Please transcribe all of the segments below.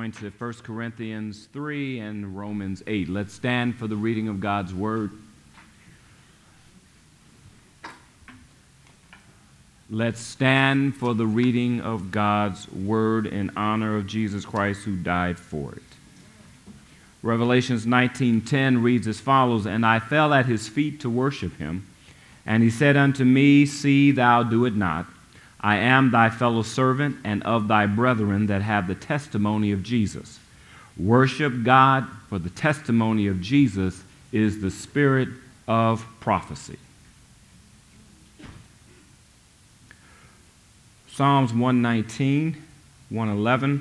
going to 1 Corinthians 3 and Romans 8. Let's stand for the reading of God's Word. Let's stand for the reading of God's Word in honor of Jesus Christ who died for it. Revelations 19:10 reads as follows, "And I fell at his feet to worship him. And he said unto me, See thou do it not. I am thy fellow servant and of thy brethren that have the testimony of Jesus. Worship God, for the testimony of Jesus is the spirit of prophecy." Psalms 119, 111.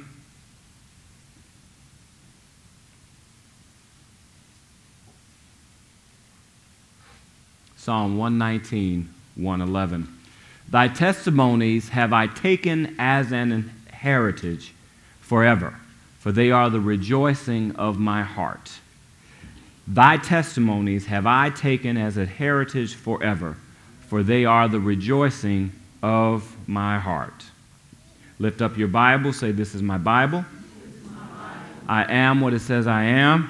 Psalm 119, 111. "Thy testimonies have I taken as an heritage forever, for they are the rejoicing of my heart. Thy testimonies have I taken as a heritage forever, for they are the rejoicing of my heart." Lift up your Bible, say, "This is my Bible. I am what it says I am.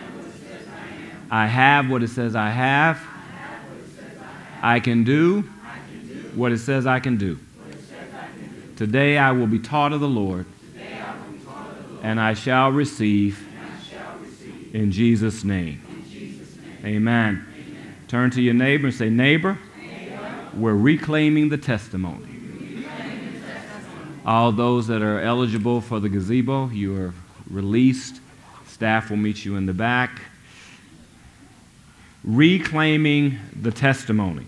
I have what it says I have. I can do what it says I can do. Today I will be taught of the Lord, and I shall receive in Jesus' name." Amen. Turn to your neighbor and say, "Neighbor, we're reclaiming the testimony." All those that are eligible for the gazebo, you are released. Staff will meet you in the back. Reclaiming the testimony.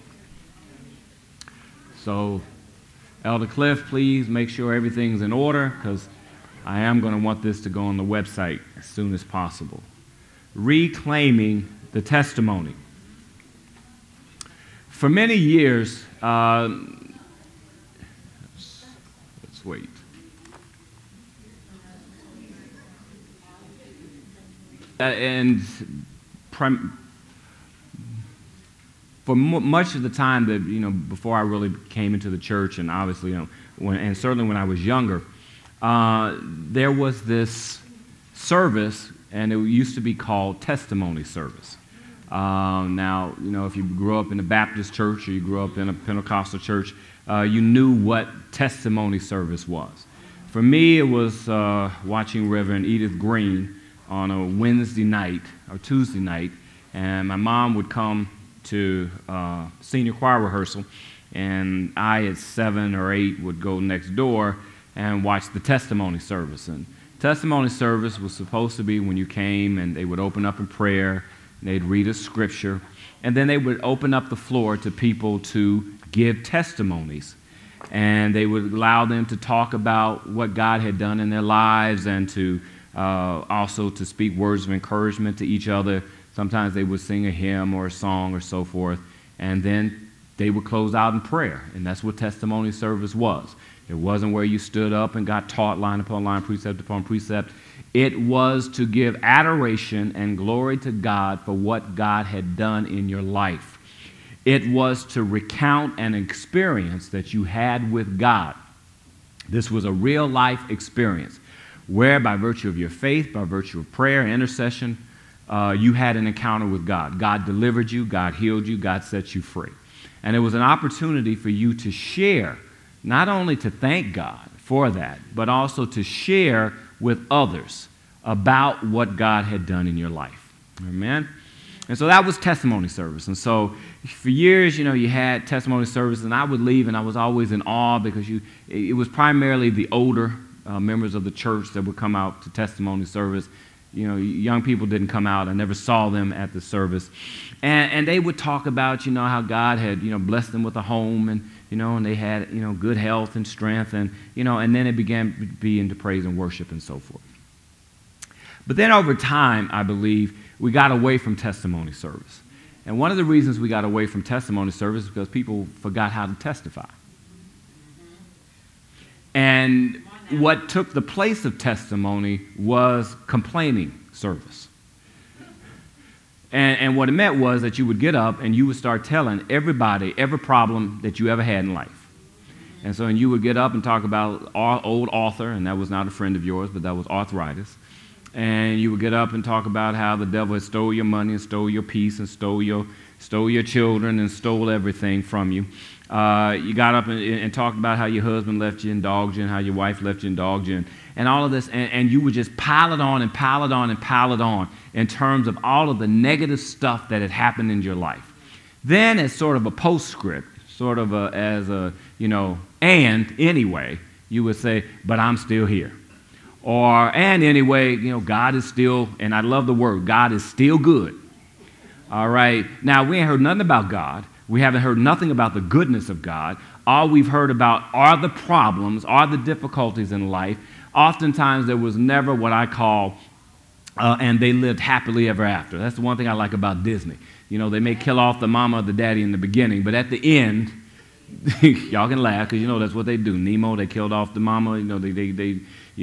So, Elder Cliff, please make sure everything's in order, because I am going to want this to go on the website as soon as possible. Reclaiming the testimony. For many years, let's wait. For much of the time that, before I really came into the church, and obviously, and certainly when I was younger, there was this service, and it used to be called testimony service. Now, if you grew up in a Baptist church or you grew up in a Pentecostal church, you knew what testimony service was. For me, it was watching Reverend Edith Green on a Wednesday night or Tuesday night, and my mom would come to senior choir rehearsal, and I at 7 or 8 would go next door and watch the testimony service. And testimony service was supposed to be when you came and they would open up in prayer, and they'd read a scripture, and then they would open up the floor to people to give testimonies. And they would allow them to talk about what God had done in their lives, and to also to speak words of encouragement to each other. Sometimes they would sing a hymn or a song or so forth, and then they would close out in prayer, and that's what testimony service was. It wasn't where you stood up and got taught line upon line, precept upon precept. It was to give adoration and glory to God for what God had done in your life. It was to recount an experience that you had with God. This was a real-life experience where, by virtue of your faith, by virtue of prayer and intercession, you had an encounter with God. God delivered you, God healed you, God set you free. And it was an opportunity for you to share, not only to thank God for that, but also to share with others about what God had done in your life. Amen? And so that was testimony service. And so for years, you had testimony service, and I would leave, and I was always in awe, because it was primarily the older members of the church that would come out to testimony service. Young people didn't come out. I never saw them at the service. And they would talk about, how God had, blessed them with a home, and, and they had, good health and strength, and, and then it began to be into praise and worship and so forth. But then over time, I believe, we got away from testimony service. And one of the reasons we got away from testimony service is because people forgot how to testify. And what took the place of testimony was complaining service. And what it meant was that you would get up and you would start telling everybody every problem that you ever had in life. And you would get up and talk about old author, and that was not a friend of yours, but that was arthritis. And you would get up and talk about how the devil had stole your money and stole your peace and stole your children and stole everything from you. You got up and talked about how your husband left you and dogged you and how your wife left you and dogged you and all of this. And you would just pile it on and pile it on and pile it on in terms of all of the negative stuff that had happened in your life. Then as sort of a postscript, sort of and anyway, you would say, but I'm still here. Or, and anyway, God is still, and I love the word, God is still good. All right. Now, we ain't heard nothing about God. We haven't heard nothing about the goodness of God. All we've heard about are the problems, are the difficulties in life. Oftentimes, there was never what I call, and they lived happily ever after. That's the one thing I like about Disney. They may kill off the mama or the daddy in the beginning, but at the end, y'all can laugh because that's what they do. Nemo, they killed off the mama. The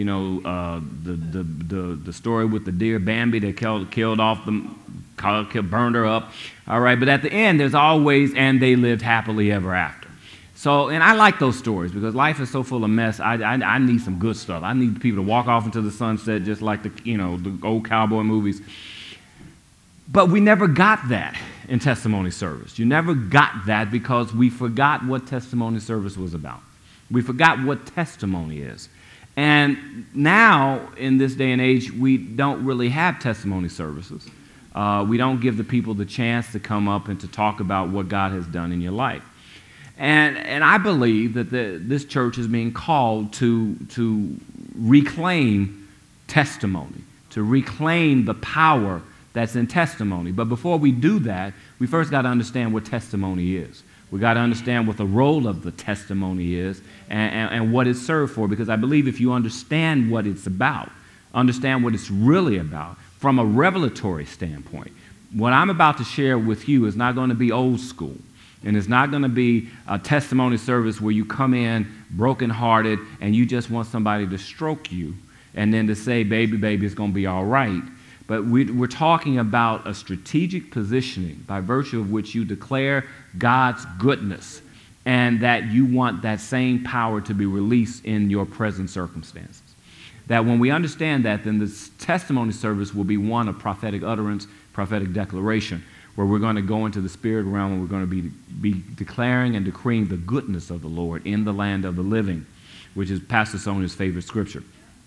story with the deer Bambi, they killed off burned her up. All right, but at the end, there's always, and they lived happily ever after. So, and I like those stories because life is so full of mess. I need some good stuff. I need people to walk off into the sunset just like the old cowboy movies. But we never got that in testimony service. You never got that because we forgot what testimony service was about. We forgot what testimony is. And now, in this day and age, we don't really have testimony services. We don't give the people the chance to come up and to talk about what God has done in your life. And I believe that this church is being called to reclaim testimony, to reclaim the power that's in testimony. But before we do that, we first got to understand what testimony is. We got to understand what the role of the testimony is and what it's served for. Because I believe if you understand what it's about, understand what it's really about from a revelatory standpoint, what I'm about to share with you is not going to be old school. And it's not going to be a testimony service where you come in brokenhearted and you just want somebody to stroke you and then to say, baby, it's going to be all right. But we're talking about a strategic positioning by virtue of which you declare God's goodness and that you want that same power to be released in your present circumstances. That when we understand that, then this testimony service will be one of prophetic utterance, prophetic declaration, where we're going to go into the spirit realm and we're going to be declaring and decreeing the goodness of the Lord in the land of the living, which is Pastor Sonia's favorite scripture.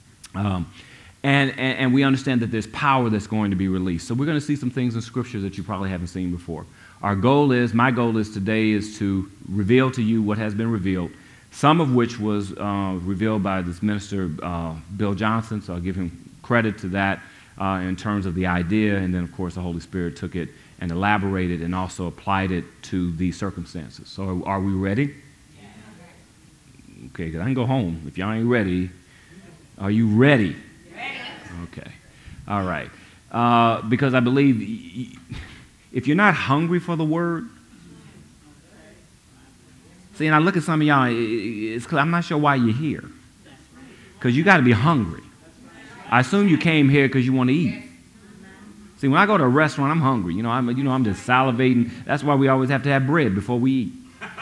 And we understand that there's power that's going to be released. So we're going to see some things in Scripture that you probably haven't seen before. My goal is today is to reveal to you what has been revealed, some of which was revealed by this minister, Bill Johnson, so I'll give him credit to that in terms of the idea, and then, of course, the Holy Spirit took it and elaborated and also applied it to these circumstances. So are we ready? Okay, because I can go home. If y'all ain't ready, are you ready? Okay. All right. Because I believe if you're not hungry for the word, see, and I look at some of y'all, I'm not sure why you're here. Because you got to be hungry. I assume you came here because you want to eat. See, when I go to a restaurant, I'm hungry. I'm just salivating. That's why we always have to have bread before we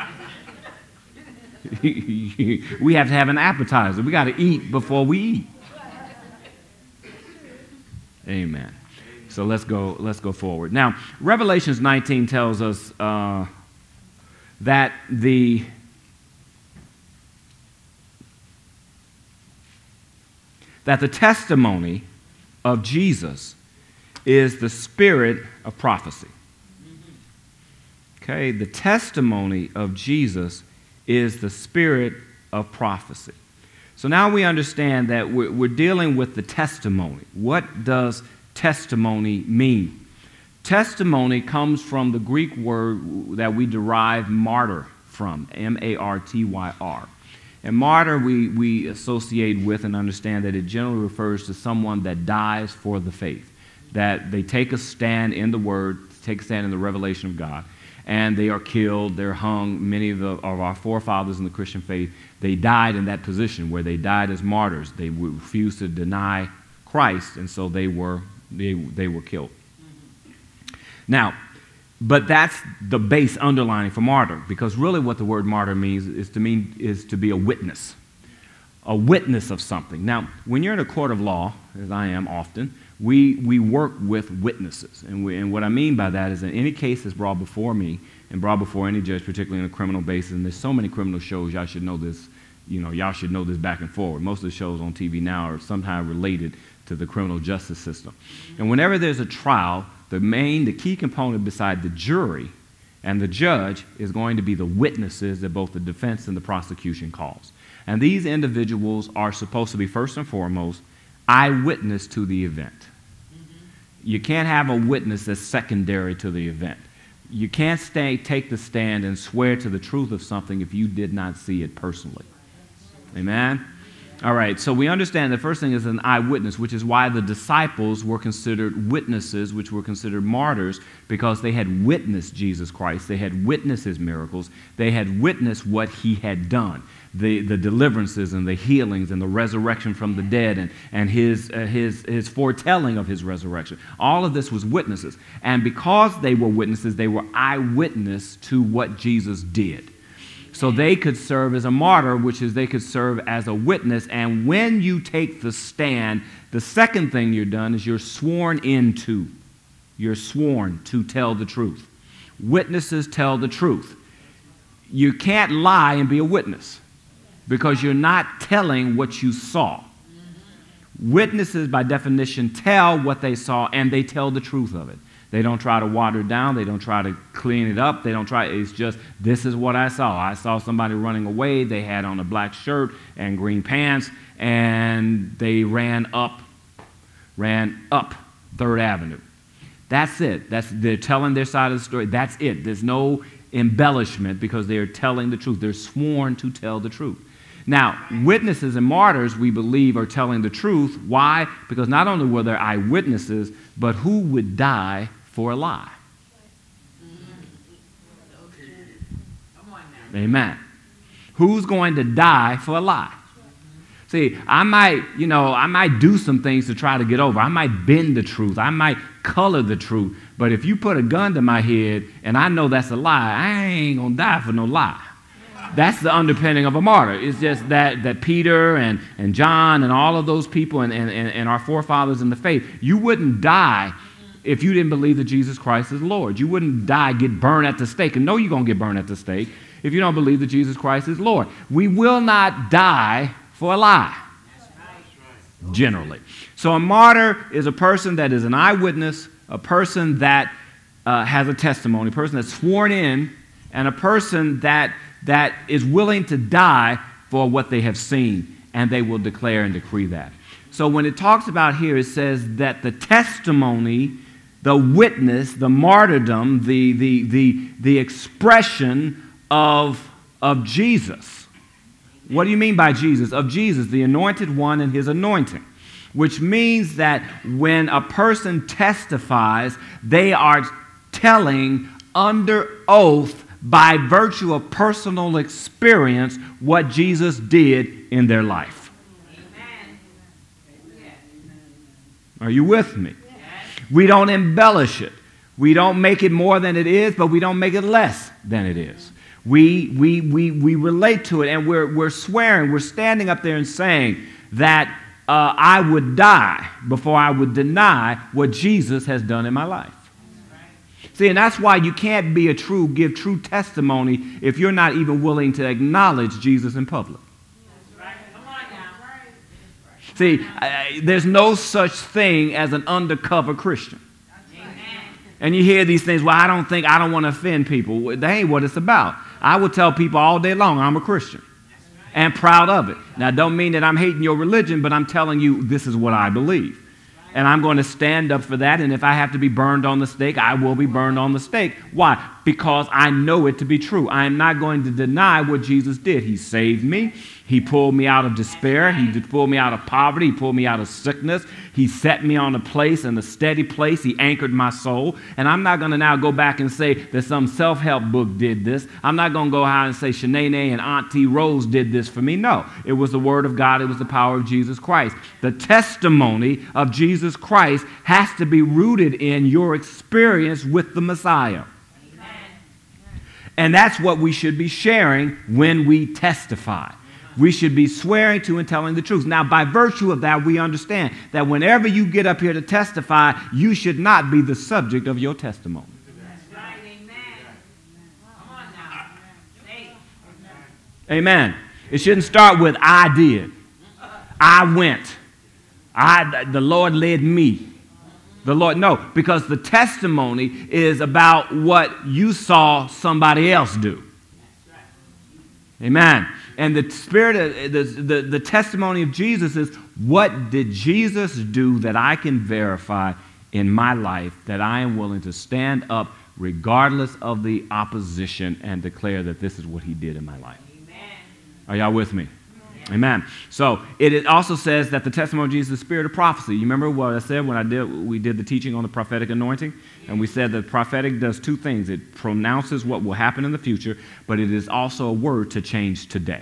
eat. We have to have an appetizer. We got to eat before we eat. Amen. So let's go forward. Now, Revelations 19 tells us that the testimony of Jesus is the spirit of prophecy. Okay, the testimony of Jesus is the spirit of prophecy. So now we understand that we're dealing with the testimony. What does testimony mean? Testimony comes from the Greek word that we derive martyr from, M-A-R-T-Y-R. And martyr we associate with and understand that it generally refers to someone that dies for the faith, that they take a stand in the Word, take a stand in the revelation of God, and they are killed, they're hung. Many of our forefathers in the Christian faith, they died in that position where they died as martyrs. They refused to deny Christ, and so they were killed. Now, But that's the base underlining for martyr, because really what the word martyr means is to be a witness of something. Now, when you're in a court of law, as I am often, we work with witnesses. And what I mean by that is that any case that's brought before me and brought before any judge, particularly on a criminal basis, and there's so many criminal shows, y'all should know this, y'all should know this back and forward. Most of the shows on TV now are somehow related to the criminal justice system. And whenever there's a trial, the key component beside the jury and the judge is going to be the witnesses that both the defense and the prosecution calls. And these individuals are supposed to be, first and foremost, eyewitness to the event. You can't have a witness that's secondary to the event. You can't take the stand and swear to the truth of something if you did not see it personally. Amen? All right, so we understand the first thing is an eyewitness, which is why the disciples were considered witnesses, which were considered martyrs, because they had witnessed Jesus Christ. They had witnessed his miracles. They had witnessed what he had done, the deliverances and the healings and the resurrection from the dead and his foretelling of his resurrection. All of this was witnesses. And because they were witnesses, they were eyewitness to what Jesus did. So they could serve as a martyr, which is they could serve as a witness. And when you take the stand, the second thing you're done is you're sworn into. You're sworn to tell the truth. Witnesses tell the truth. You can't lie and be a witness because you're not telling what you saw. Witnesses, by definition, tell what they saw and they tell the truth of it. They don't try to water it down. They don't try to clean it up. It's just, this is what I saw. I saw somebody running away. They had on a black shirt and green pants, and they ran up 3rd Avenue. That's it. They're telling their side of the story. That's it. There's no embellishment because they're telling the truth. They're sworn to tell the truth. Now, witnesses and martyrs, we believe, are telling the truth. Why? Because not only were there eyewitnesses, but who would die for a lie? Amen. Who's going to die for a lie? See, I might do some things to try to get over. I might bend the truth. I might color the truth. But if you put a gun to my head and I know that's a lie, I ain't going to die for no lie. That's the underpinning of a martyr. It's just that Peter and John and all of those people and our forefathers in the faith, you wouldn't die if you didn't believe that Jesus Christ is Lord. You wouldn't die, get burned at the stake, and know you're going to get burned at the stake if you don't believe that Jesus Christ is Lord. We will not die for a lie, generally. So a martyr is a person that is an eyewitness, a person that has a testimony, a person that's sworn in, and a person that is willing to die for what they have seen, and they will declare and decree that. So when it talks about here, it says that the testimony, the witness, the martyrdom, the expression of Jesus. What do you mean by Jesus? Of Jesus, the anointed one and his anointing, which means that when a person testifies, they are telling under oath by virtue of personal experience what Jesus did in their life. Amen. Are you with me? Yes. We don't embellish it. We don't make it more than it is, but we don't make it less than it is. We relate to it, and we're swearing, we're standing up there and saying that I would die before I would deny what Jesus has done in my life. See, and that's why you can't give true testimony if you're not even willing to acknowledge Jesus in public. That's right. Come on now. See, there's no such thing as an undercover Christian. Amen. And you hear these things, well, I don't want to offend people. Well, that ain't what it's about. I will tell people all day long I'm a Christian and proud of it. Now, don't mean that I'm hating your religion, but I'm telling you this is what I believe. And I'm going to stand up for that. And if I have to be burned on the stake, I will be burned on the stake. Why? Because I know it to be true. I am not going to deny what Jesus did. He saved me. He pulled me out of despair. He pulled me out of poverty. He pulled me out of sickness. He set me on a place, in a steady place. He anchored my soul. And I'm not going to now go back and say that some self-help book did this. I'm not going to go out and say Shanae and Auntie Rose did this for me. No, it was the Word of God. It was the power of Jesus Christ. The testimony of Jesus Christ has to be rooted in your experience with the Messiah. And that's what we should be sharing when we testify. We should be swearing to and telling the truth. Now, by virtue of that, we understand that whenever you get up here to testify, you should not be the subject of your testimony. That's right. Amen. Come on now. Say it. Amen. It shouldn't start with I did. I went. The Lord led me. The Lord, no, because the testimony is about what you saw somebody else do. Amen. And the spirit of the testimony of Jesus is, what did Jesus do that I can verify in my life that I am willing to stand up regardless of the opposition and declare that this is what he did in my life? Amen. Are y'all with me? Amen. So it also says that the testimony of Jesus is the spirit of prophecy. You remember what I said when we did the teaching on the prophetic anointing? And we said that prophetic does two things. It pronounces what will happen in the future, but it is also a word to change today.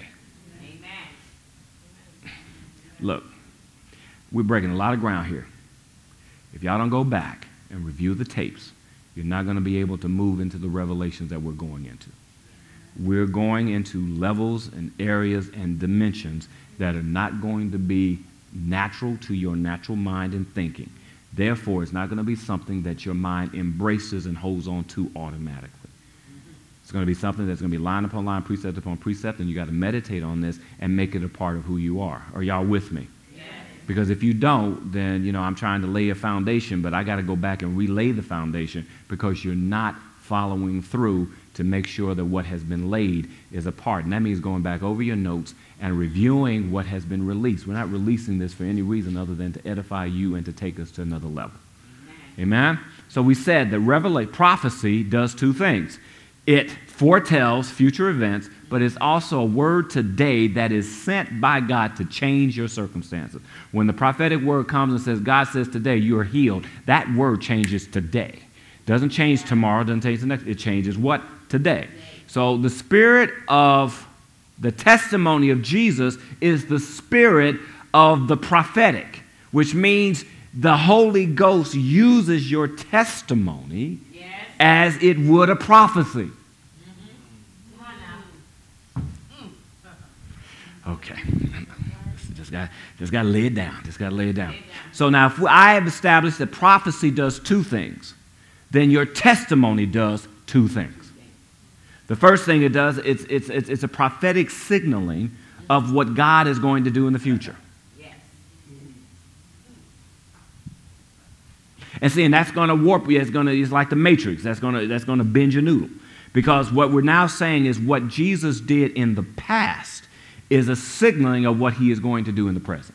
Amen. Look, we're breaking a lot of ground here. If y'all don't go back and review the tapes, you're not going to be able to move into the revelations that we're going into. We're going into levels and areas and dimensions that are not going to be natural to your natural mind and thinking. Therefore, it's not going to be something that your mind embraces and holds on to automatically. It's going to be something that's going to be line upon line, precept upon precept, and you got to meditate on this and make it a part of who you are. Are y'all with me? Yes. Because if you don't, then, I'm trying to lay a foundation, but I got to go back and relay the foundation because you're not following through to make sure that what has been laid is a part. And that means going back over your notes and reviewing what has been released. We're not releasing this for any reason other than to edify you and to take us to another level. Amen? So we said that prophecy does two things. It foretells future events, but it's also a word today that is sent by God to change your circumstances. When the prophetic word comes and says, God says today you are healed, that word changes today. Doesn't change tomorrow, doesn't change the next. It changes what? Today. So the spirit of the testimony of Jesus is the spirit of the prophetic, which means the Holy Ghost uses your testimony as it would a prophecy. Come on now. Okay. Just got to lay it down. Just got to lay it down. So now if I have established that prophecy does two things, then your testimony does two things. The first thing it does, it's a prophetic signaling of what God is going to do in the future. Yes. And see, and that's going to warp you. It's like the Matrix. That's going to bend your noodle. Because what we're now saying is what Jesus did in the past is a signaling of what he is going to do in the present.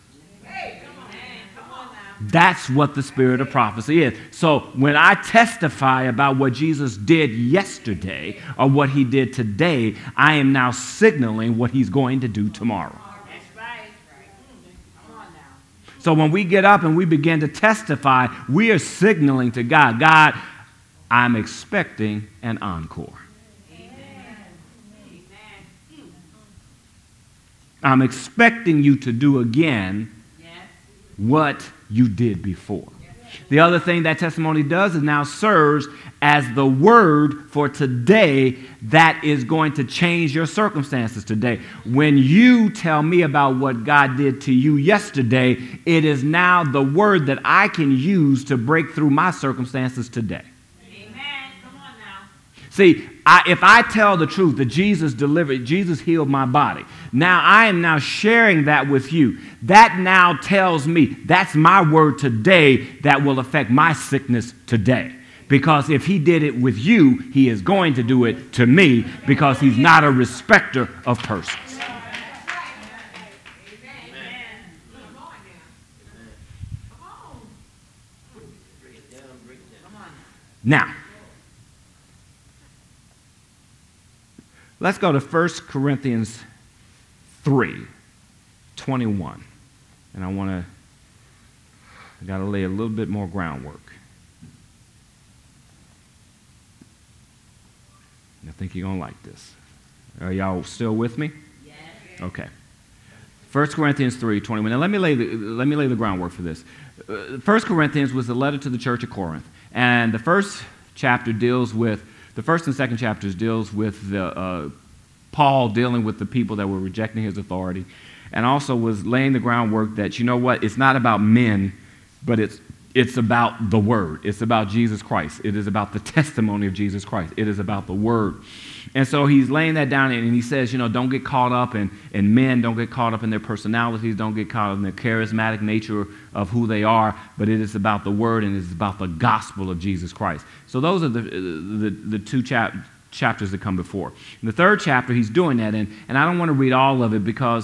That's what the spirit of prophecy is. So when I testify about what Jesus did yesterday or what he did today, I am now signaling what he's going to do tomorrow. That's right. Come on now. So when we get up and we begin to testify, we are signaling to God, God, I'm expecting an encore. Amen. Amen. I'm expecting you to do again Yes. what you did before. The other thing that testimony does is now serves as the word for today that is going to change your circumstances today. When you tell me about what God did to you yesterday, it is now the word that I can use to break through my circumstances today. Amen. Come on now. See, if I tell the truth that Jesus healed my body, now I am now sharing that with you. That now tells me that's my word today that will affect my sickness today. Because if he did it with you, he is going to do it to me because he's not a respecter of persons. Now, let's go to 1 Corinthians 3:21. And I got to lay a little bit more groundwork. I think you're going to like this. Are y'all still with me? Yes. Okay. 1 Corinthians 3:21. Now let me lay the groundwork for this. 1 Corinthians was the letter to the church of Corinth. And the first chapter deals with The first and second chapters deals with Paul dealing with the people that were rejecting his authority, and also was laying the groundwork that, you know what, it's not about men, but it's about the Word. It's about Jesus Christ. It is about the testimony of Jesus Christ. It is about the Word. And so he's laying that down, and he says, don't get caught up in men, don't get caught up in their personalities, don't get caught up in the charismatic nature of who they are, but it is about the Word, and it is about the gospel of Jesus Christ. So those are the two chapters that come before. In the third chapter, he's doing that, and I don't want to read all of it because,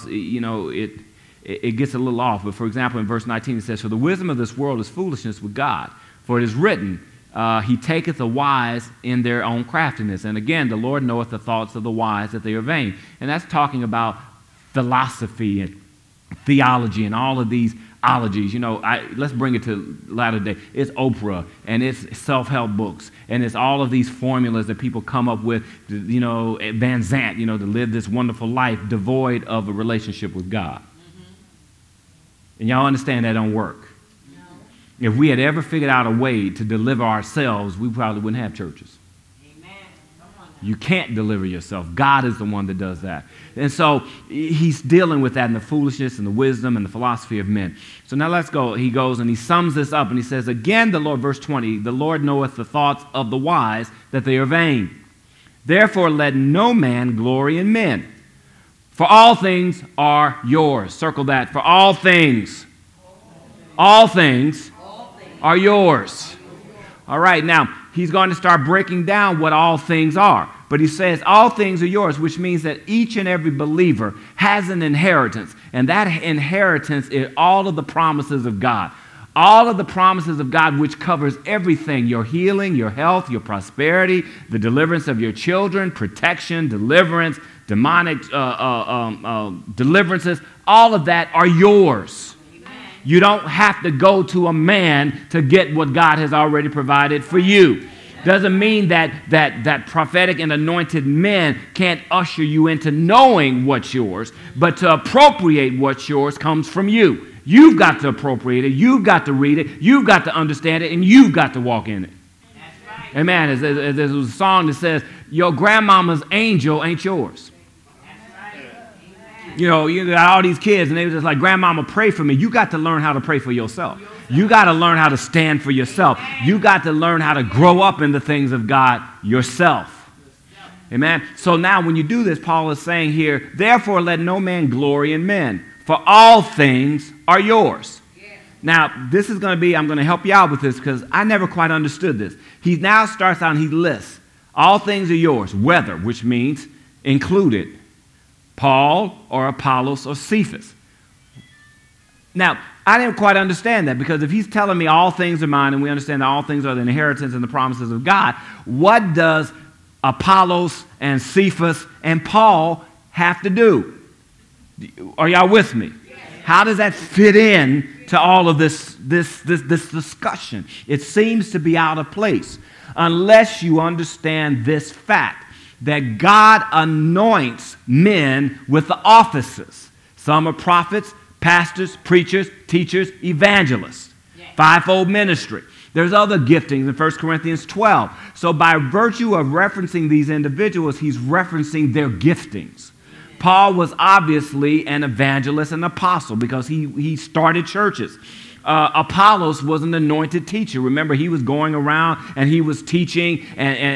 it gets a little off. But for example, in verse 19, it says, "For the wisdom of this world is foolishness with God. For it is written, He taketh the wise in their own craftiness. And again, the Lord knoweth the thoughts of the wise, that they are vain." And that's talking about philosophy and theology and all of these ologies. Let's bring it to latter day. It's Oprah, and it's self-help books, and it's all of these formulas that people come up with, Van Zandt, to live this wonderful life devoid of a relationship with God. And y'all understand that don't work. No. If we had ever figured out a way to deliver ourselves, we probably wouldn't have churches. Amen. You can't deliver yourself. God is the one that does that. And so he's dealing with that and the foolishness and the wisdom and the philosophy of men. So now let's go. He goes and he sums this up and he says, again, the Lord, verse 20, "The Lord knoweth the thoughts of the wise, that they are vain. Therefore let no man glory in men. For all things are yours." Circle that. For all things. All things are yours. All right, now, he's going to start breaking down what all things are. But he says all things are yours, which means that each and every believer has an inheritance. And that inheritance is all of the promises of God. All of the promises of God, which covers everything: your healing, your health, your prosperity, the deliverance of your children, protection, deliverance, demonic deliverances. All of that are yours. Amen. You don't have to go to a man to get what God has already provided for you. Doesn't mean that prophetic and anointed men can't usher you into knowing what's yours, but to appropriate what's yours comes from you. You've got to appropriate it. You've got to read it. You've got to understand it, and you've got to walk in it. That's right. Amen. There's a song that says, "Your grandmama's angel ain't yours." That's right. You got all these kids, and they were just like, "Grandmama, pray for me." You got to learn how to pray for yourself. You got to learn how to stand for yourself. You got to learn how to grow up in the things of God yourself. Amen. So now when you do this, Paul is saying here, "Therefore let no man glory in men, for all things are yours." Yeah. Now, this is going to be, I'm going to help you out with this because I never quite understood this. He now starts out and he lists, all things are yours, whether, which means included, Paul or Apollos or Cephas. Now, I didn't quite understand that, because if he's telling me all things are mine and we understand that all things are the inheritance and the promises of God, what does Apollos and Cephas and Paul have to do? Are y'all with me? How does that fit in to all of this discussion? It seems to be out of place unless you understand this fact, that God anoints men with the offices. Some are prophets, pastors, preachers, teachers, evangelists, fivefold ministry. There's other giftings in 1 Corinthians 12. So by virtue of referencing these individuals, he's referencing their giftings. Paul was obviously an evangelist and apostle because he started churches. Apollos was an anointed teacher. Remember, he was going around and he was teaching,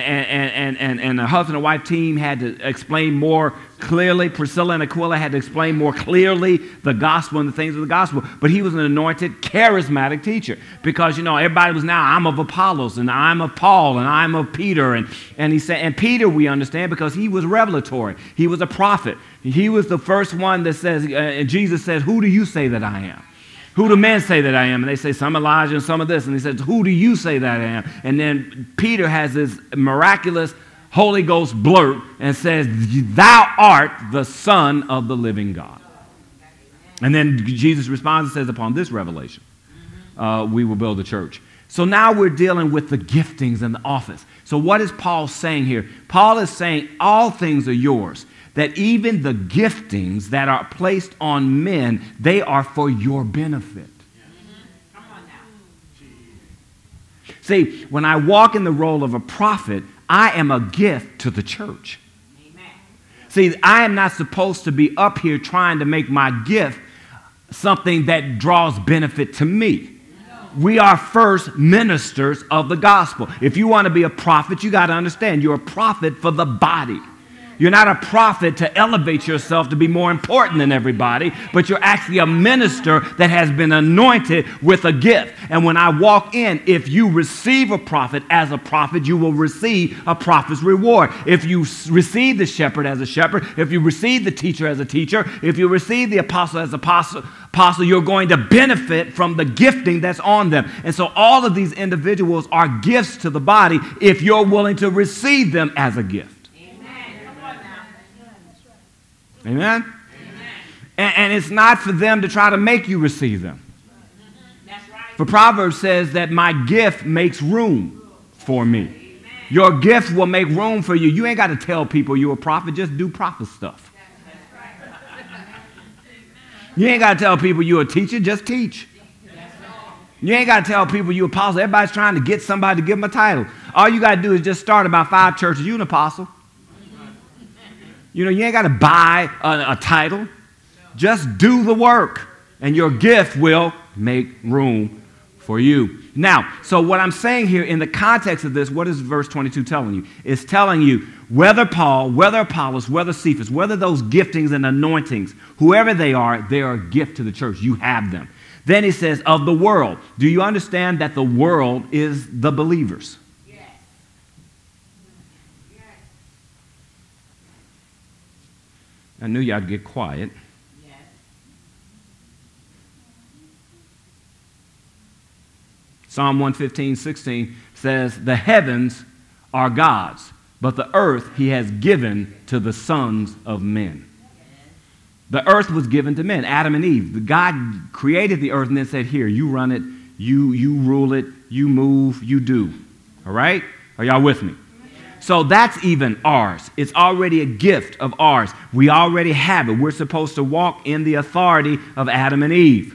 and the husband and wife team had to explain more clearly. Priscilla and Aquila had to explain more clearly the gospel and the things of the gospel. But he was an anointed, charismatic teacher because, everybody was now, I'm of Apollos, and I'm of Paul, and I'm of Peter. And he said, and Peter we understand because he was revelatory. He was a prophet. He was the first one that says, Jesus says, "Who do you say that I am? Who do men say that I am?" And they say, "Some Elijah and some of this." And he says, "Who do you say that I am?" And then Peter has this miraculous Holy Ghost blurt and says, "Thou art the Son of the living God." And then Jesus responds and says, "Upon this revelation, we will build a church." So now we're dealing with the giftings and the office. So what is Paul saying here? Paul is saying all things are yours. That even the giftings that are placed on men, they are for your benefit. Come on now. See, when I walk in the role of a prophet, I am a gift to the church. Amen. See, I am not supposed to be up here trying to make my gift something that draws benefit to me. We are first ministers of the gospel. If you want to be a prophet, you got to understand you're a prophet for the body. You're not a prophet to elevate yourself to be more important than everybody, but you're actually a minister that has been anointed with a gift. And when I walk in, if you receive a prophet as a prophet, you will receive a prophet's reward. If you receive the shepherd as a shepherd, if you receive the teacher as a teacher, if you receive the apostle as apostle, you're going to benefit from the gifting that's on them. And so all of these individuals are gifts to the body if you're willing to receive them as a gift. Amen? Amen. And it's not for them to try to make you receive them. That's right. For Proverbs says that my gift makes room for me. Amen. Your gift will make room for you. You ain't got to tell people you're a prophet. Just do prophet stuff. That's right. You ain't got to tell people you're a teacher. Just teach. You ain't got to tell people you're an apostle. Everybody's trying to get somebody to give them a title. All you got to do is just start about 5 churches. You're an apostle. You know, you ain't got to buy a title. Just do the work, and your gift will make room for you. Now, so what I'm saying here in the context of this, what is verse 22 telling you? It's telling you whether Paul, whether Apollos, whether Cephas, whether those giftings and anointings, whoever they are a gift to the church. You have them. Then he says, of the world. Do you understand that the world is the believers? I knew y'all'd get quiet. Yes. Psalm 115:16 says, the heavens are God's, but the earth he has given to the sons of men. The earth was given to men, Adam and Eve. God created the earth and then said, here, you run it, you rule it, you move, you do. All right? Are y'all with me? So that's even ours. It's already a gift of ours. We already have it. We're supposed to walk in the authority of Adam and Eve.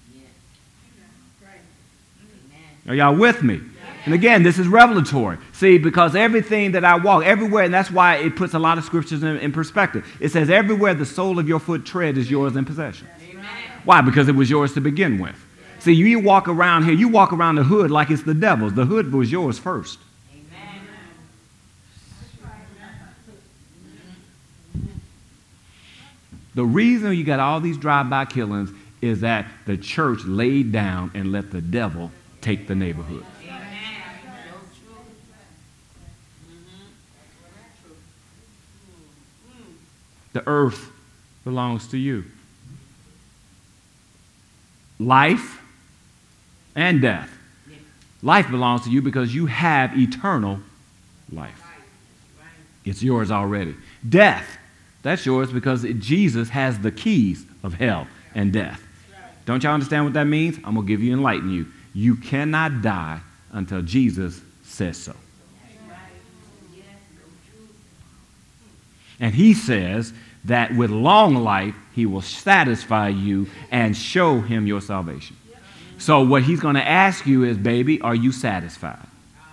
Are y'all with me? And again, this is revelatory. See, because everything that I walk, everywhere, and that's why it puts a lot of scriptures in perspective. It says, everywhere the sole of your foot tread is yours in possession. Why? Because it was yours to begin with. See, you walk around here, you walk around the hood like it's the devil's. The hood was yours first. The reason you got all these drive-by killings is that the church laid down and let the devil take the neighborhood. The earth belongs to you. Life and death. Life belongs to you because you have eternal life. It's yours already. Death. That's yours because Jesus has the keys of hell and death. Don't y'all understand what that means? I'm going to give you, enlighten you. You cannot die until Jesus says so. And he says that with long life, he will satisfy you and show him your salvation. So what he's going to ask you is, baby, are you satisfied?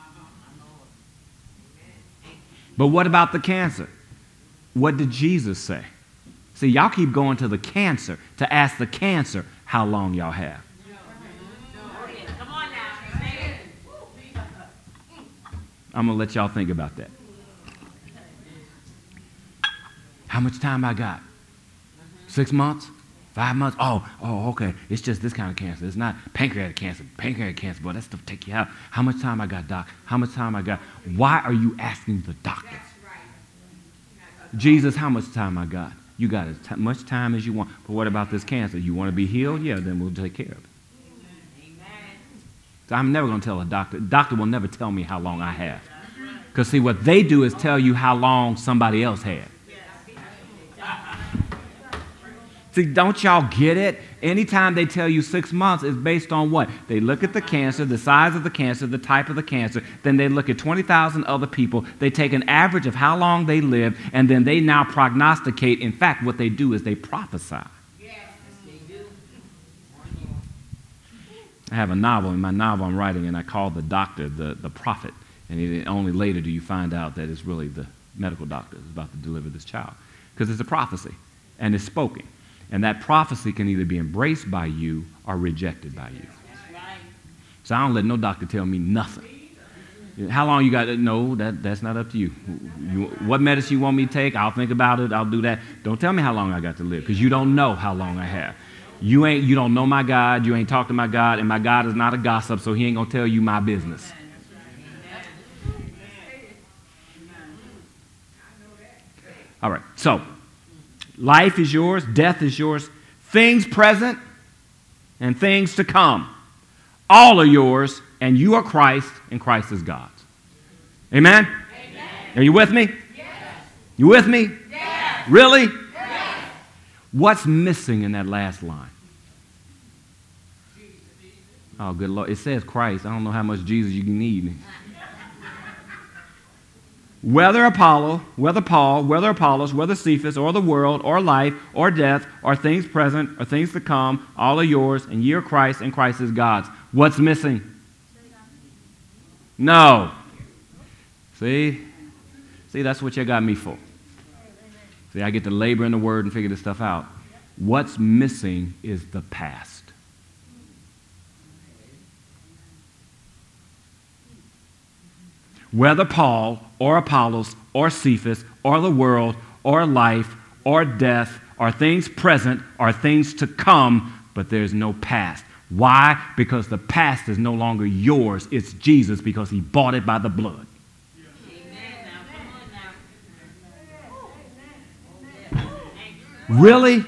But what about the cancer? What did Jesus say? See, y'all keep going to the cancer to ask the cancer how long y'all have. Come on now. I'm going to let y'all think about that. How much time I got? 6 months? 5 months? Oh, okay. It's just this kind of cancer. It's not pancreatic cancer. Pancreatic cancer, boy, that stuff take you out. How much time I got, doc? How much time I got? Why are you asking the doctor? Jesus, how much time I got? You got as much time as you want. But what about this cancer? You want to be healed? Yeah, then we'll take care of it. So I'm never going to tell a doctor. The doctor will never tell me how long I have. Because, see, what they do is tell you how long somebody else had. See, don't y'all get it? Anytime they tell you 6 months, it's based on what? They look at the cancer, the size of the cancer, the type of the cancer. Then they look at 20,000 other people. They take an average of how long they live, and then they now prognosticate. In fact, what they do is they prophesy. Yes, they do. I have a novel. In my novel I'm writing, and I call the doctor the prophet. And only later do you find out that it's really the medical doctor that's about to deliver this child. Because it's a prophecy, and it's spoken. And that prophecy can either be embraced by you or rejected by you. That's right. So I don't let no doctor tell me nothing. How long you got to know? That's not up to you. What medicine you want me to take, I'll think about it. I'll do that. Don't tell me how long I got to live, because you don't know how long I have. You don't know my God. You ain't talked to my God, and my God is not a gossip, so he ain't going to tell you my business. All right, so life is yours, death is yours, things present and things to come. All are yours, and you are Christ, and Christ is God's. Amen? Amen. Are you with me? Yes. You with me? Yes. Really? Yes. What's missing in that last line? Oh, good Lord. It says Christ. I don't know how much Jesus you need. Whether Paul, whether Apollos, whether Cephas, or the world, or life, or death, or things present, or things to come, all are yours, and ye are Christ, and Christ is God's. What's missing? No. See, that's what you got me for. See, I get to labor in the Word and figure this stuff out. What's missing is the past. Whether Paul or Apollos or Cephas or the world or life or death or things present or things to come, but there's no past. Why? Because the past is no longer yours. It's Jesus, because he bought it by the blood. Really?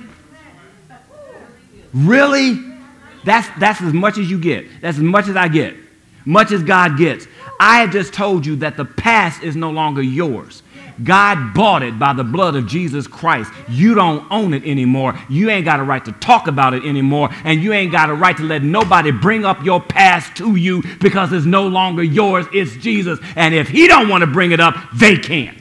Really? That's as much as you get. That's as much as I get. Much as God gets. I have just told you that the past is no longer yours. God bought it by the blood of Jesus Christ. You don't own it anymore. You ain't got a right to talk about it anymore. And you ain't got a right to let nobody bring up your past to you, because it's no longer yours. It's Jesus. And if he don't want to bring it up, they can't.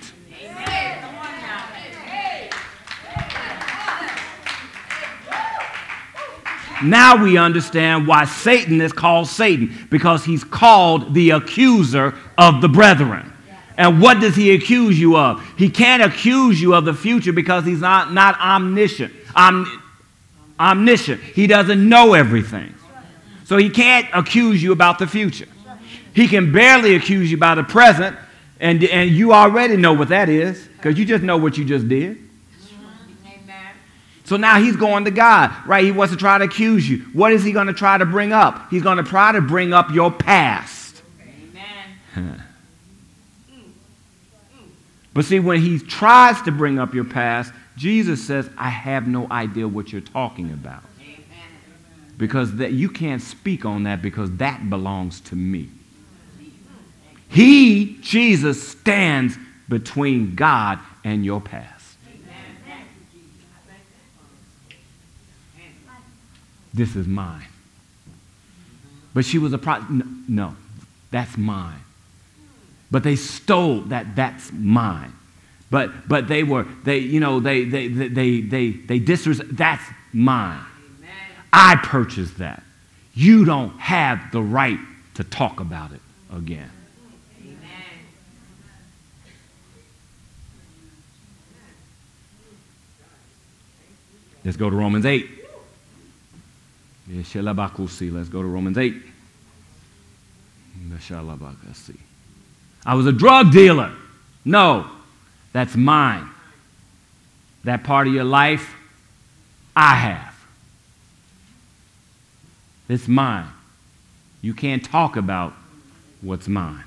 Now we understand why Satan is called Satan, because he's called the accuser of the brethren. And what does he accuse you of? He can't accuse you of the future, because he's not omniscient. Omniscient. He doesn't know everything. So he can't accuse you about the future. He can barely accuse you about the present, and you already know what that is, because you just know what you just did. So now he's going to God, right? He wants to try to accuse you. What is he going to try to bring up? He's going to try to bring up your past. Amen. But see, when he tries to bring up your past, Jesus says, I have no idea what you're talking about. Amen. Because you can't speak on that, because that belongs to me. He, Jesus, stands between God and your past. This is mine. But she was a no, that's mine. But they stole that. That's mine. But they disrespect. That's mine. I purchased that. You don't have the right to talk about it again. Let's go to Romans 8. Let's go to Romans 8. I was a drug dealer. No, that's mine. That part of your life, I have. It's mine. You can't talk about what's mine.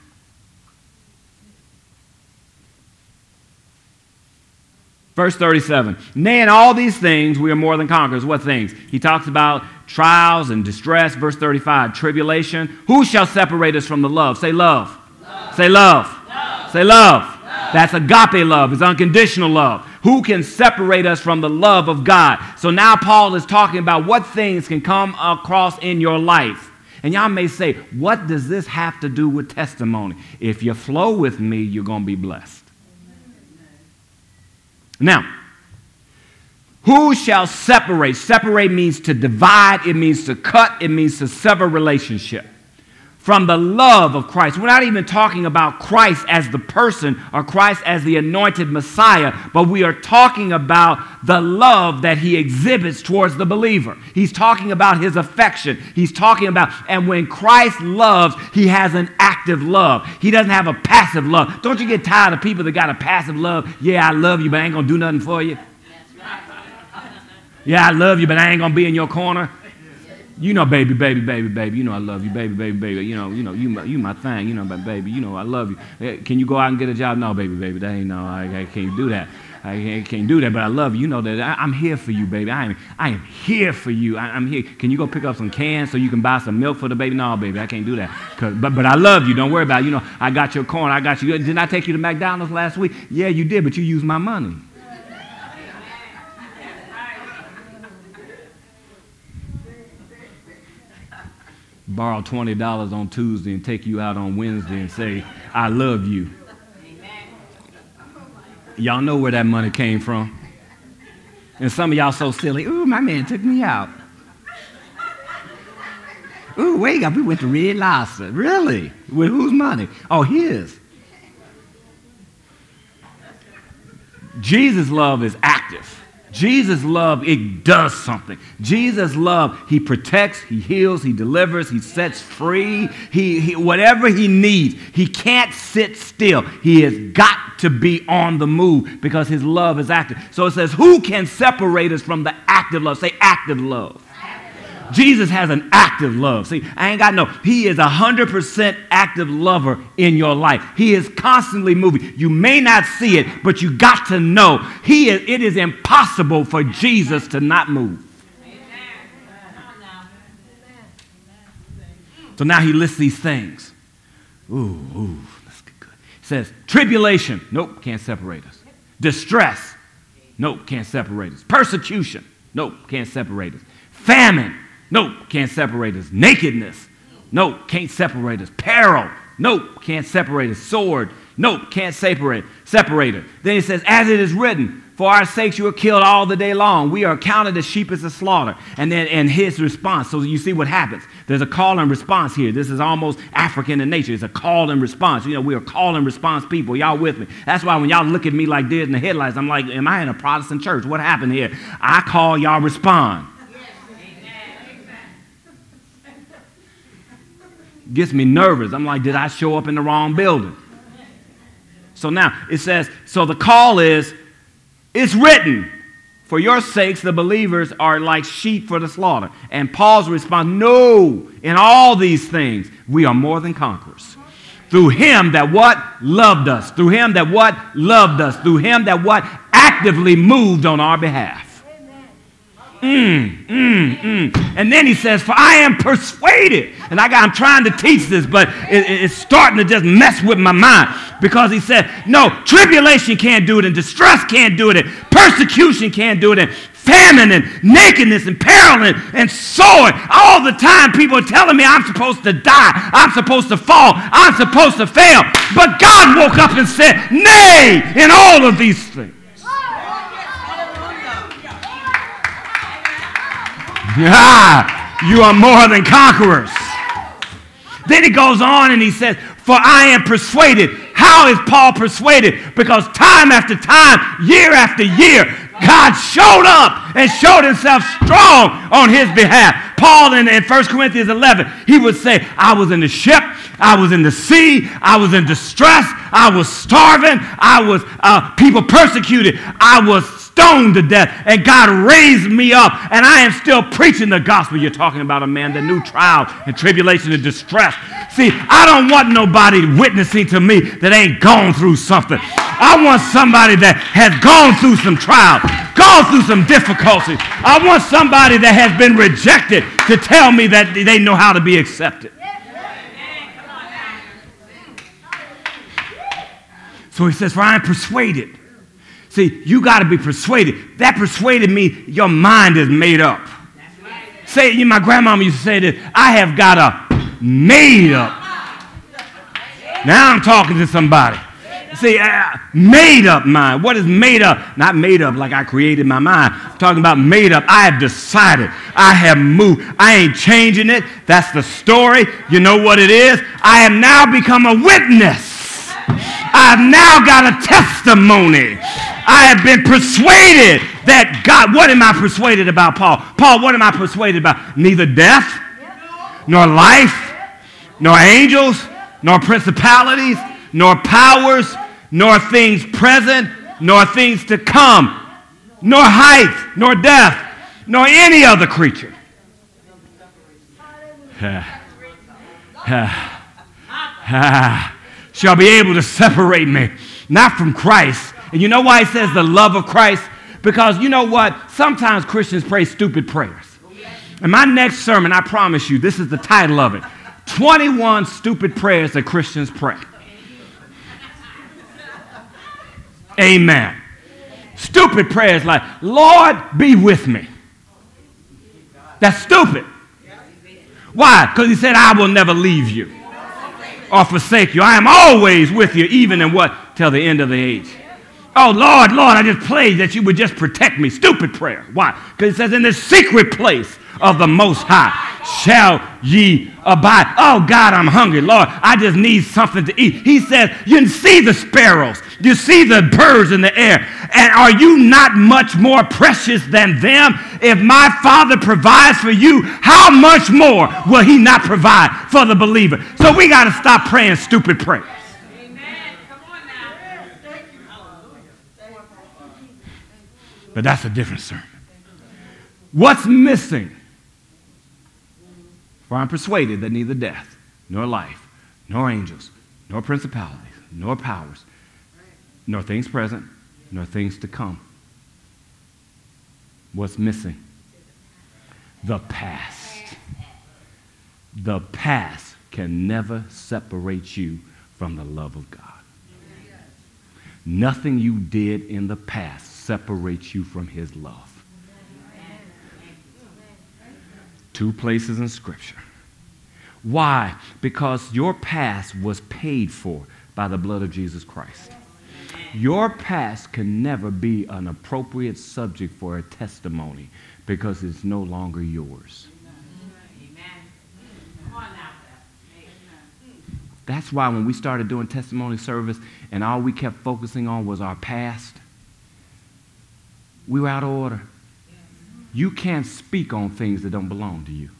Verse 37, nay, in all these things we are more than conquerors. What things? He talks about trials and distress. Verse 35, tribulation. Who shall separate us from the love? Say love. Love. Say love. Love. Say love. Love. That's agape love. It's unconditional love. Who can separate us from the love of God? So now Paul is talking about what things can come across in your life. And y'all may say, what does this have to do with testimony? If you flow with me, you're going to be blessed. Now, who shall separate? Separate means to divide. It means to cut. It means to sever relationship. from the love of Christ. We're not even talking about Christ as the person or Christ as the anointed Messiah, but we are talking about the love that he exhibits towards the believer. He's talking about his affection. He's talking about, and when Christ loves, he has an active love. He doesn't have a passive love. Don't you get tired of people that got a passive love? Yeah, I love you, but I ain't going to do nothing for you. Yeah, I love you, but I ain't going to be in your corner. You know, baby, you know I love you, baby, you know, you my thing, you know, but baby, you know I love you. Can you go out and get a job? No, baby, that ain't no, I can't do that. I can't do that, but I love you. You know that I'm here for you, baby. I am here for you. I'm here. Can you go pick up some cans so you can buy some milk for the baby? No, baby, I can't do that. But I love you. Don't worry about it. You know, I got your corn. I got you. Didn't I take you to McDonald's last week? Yeah, you did, but you used my money. Borrow $20 on Tuesday and take you out on Wednesday and say, I love you. Y'all know where that money came from. And some of y'all so silly. Ooh, my man took me out. Ooh, wait up, we went to Red Lobster. Really? With whose money? Oh, his. Jesus' love is active. Jesus' love, it does something. Jesus' love, he protects, he heals, he delivers, he sets free. He whatever he needs, he can't sit still. He has got to be on the move because his love is active. So it says, who can separate us from the active love? Say active love. Jesus has an active love. See, I ain't got no, he is 100% active lover in your life. He is constantly moving. You may not see it, but you got to know it is impossible for Jesus to not move. So now he lists these things. Ooh, let's get good. He says, tribulation, nope, can't separate us. Distress, nope, can't separate us. Persecution, nope, can't separate us. Famine, nope, can't separate us. Nakedness, nope, can't separate us. Peril, nope, can't separate us. Sword, nope, can't separate us. Then he says, as it is written, for our sakes you are killed all the day long. We are counted as sheep as a slaughter. And his response, so you see what happens. There's a call and response here. This is almost African in nature. It's a call and response. You know, we are call and response people. Y'all with me? That's why when y'all look at me like deer in the headlights, I'm like, am I in a Protestant church? What happened here? I call, y'all respond. Gets me nervous. I'm like, did I show up in the wrong building? So now it says, so the call is, it's written, for your sakes the believers are like sheep for the slaughter. And Paul's response, no, in all these things we are more than conquerors. Through him that what? Loved us. Through him that what? Loved us. Through him that what? Actively moved on our behalf. And then he says, for I am persuaded. And I'm trying to teach this, but it's starting to just mess with my mind. Because he said, no, tribulation can't do it, and distress can't do it, and persecution can't do it, and famine and nakedness and peril and sword. All the time people are telling me I'm supposed to die, I'm supposed to fall, I'm supposed to fail. But God woke up and said, nay, in all of these things. You are more than conquerors. Then he goes on and he says, for I am persuaded. How is Paul persuaded? Because time after time, year after year, God showed up and showed himself strong on his behalf. Paul in 1 Corinthians 11, he would say, I was in the ship, I was in the sea, I was in distress, I was starving, I was people persecuted, I was stoned to death, and God raised me up, and I am still preaching the gospel. You're talking about a man that knew trial and tribulation and distress. See, I don't want nobody witnessing to me that ain't gone through something. I want somebody that has gone through some trials, gone through some difficulties. I want somebody that has been rejected to tell me that they know how to be accepted. So he says, for I am persuaded. See, you got to be persuaded. That persuaded me, your mind is made up. Say, my grandmama used to say this, I have got a made up. Now I'm talking to somebody. See, made up mind. What is made up? Not made up like I created my mind. I'm talking about made up. I have decided. I have moved. I ain't changing it. That's the story. You know what it is? I have now become a witness. I've now got a testimony. I have been persuaded that God, what am I persuaded about, Paul? Paul, what am I persuaded about? Neither death, nor life, nor angels, nor principalities, nor powers, nor things present, nor things to come, nor height, nor depth, nor any other creature. Shall be able to separate me, not from Christ. And you know why he says the love of Christ? Because you know what? Sometimes Christians pray stupid prayers. In my next sermon, I promise you, this is the title of it. 21 stupid prayers that Christians pray. Amen. Stupid prayers like, Lord, be with me. That's stupid. Why? Because he said, I will never leave you or forsake you. I am always with you, even in what? Till the end of the age. Oh, Lord, I just pray that you would just protect me. Stupid prayer. Why? Because it says, in the secret place of the Most High shall ye abide. Oh, God, I'm hungry. Lord, I just need something to eat. He says, you see the sparrows. You see the birds in the air. And are you not much more precious than them? If my Father provides for you, how much more will he not provide for the believer? So we got to stop praying stupid prayers. But that's a different sermon. What's missing? For I'm persuaded that neither death, nor life, nor angels, nor principalities, nor powers, nor things present, nor things to come. What's missing? The past. The past can never separate you from the love of God. Nothing you did in the past separates you from his love. Two places in Scripture. Why? Because your past was paid for by the blood of Jesus Christ. Your past can never be an appropriate subject for a testimony because it's no longer yours. That's why when we started doing testimony service and all we kept focusing on was our past, we were out of order. You can't speak on things that don't belong to you.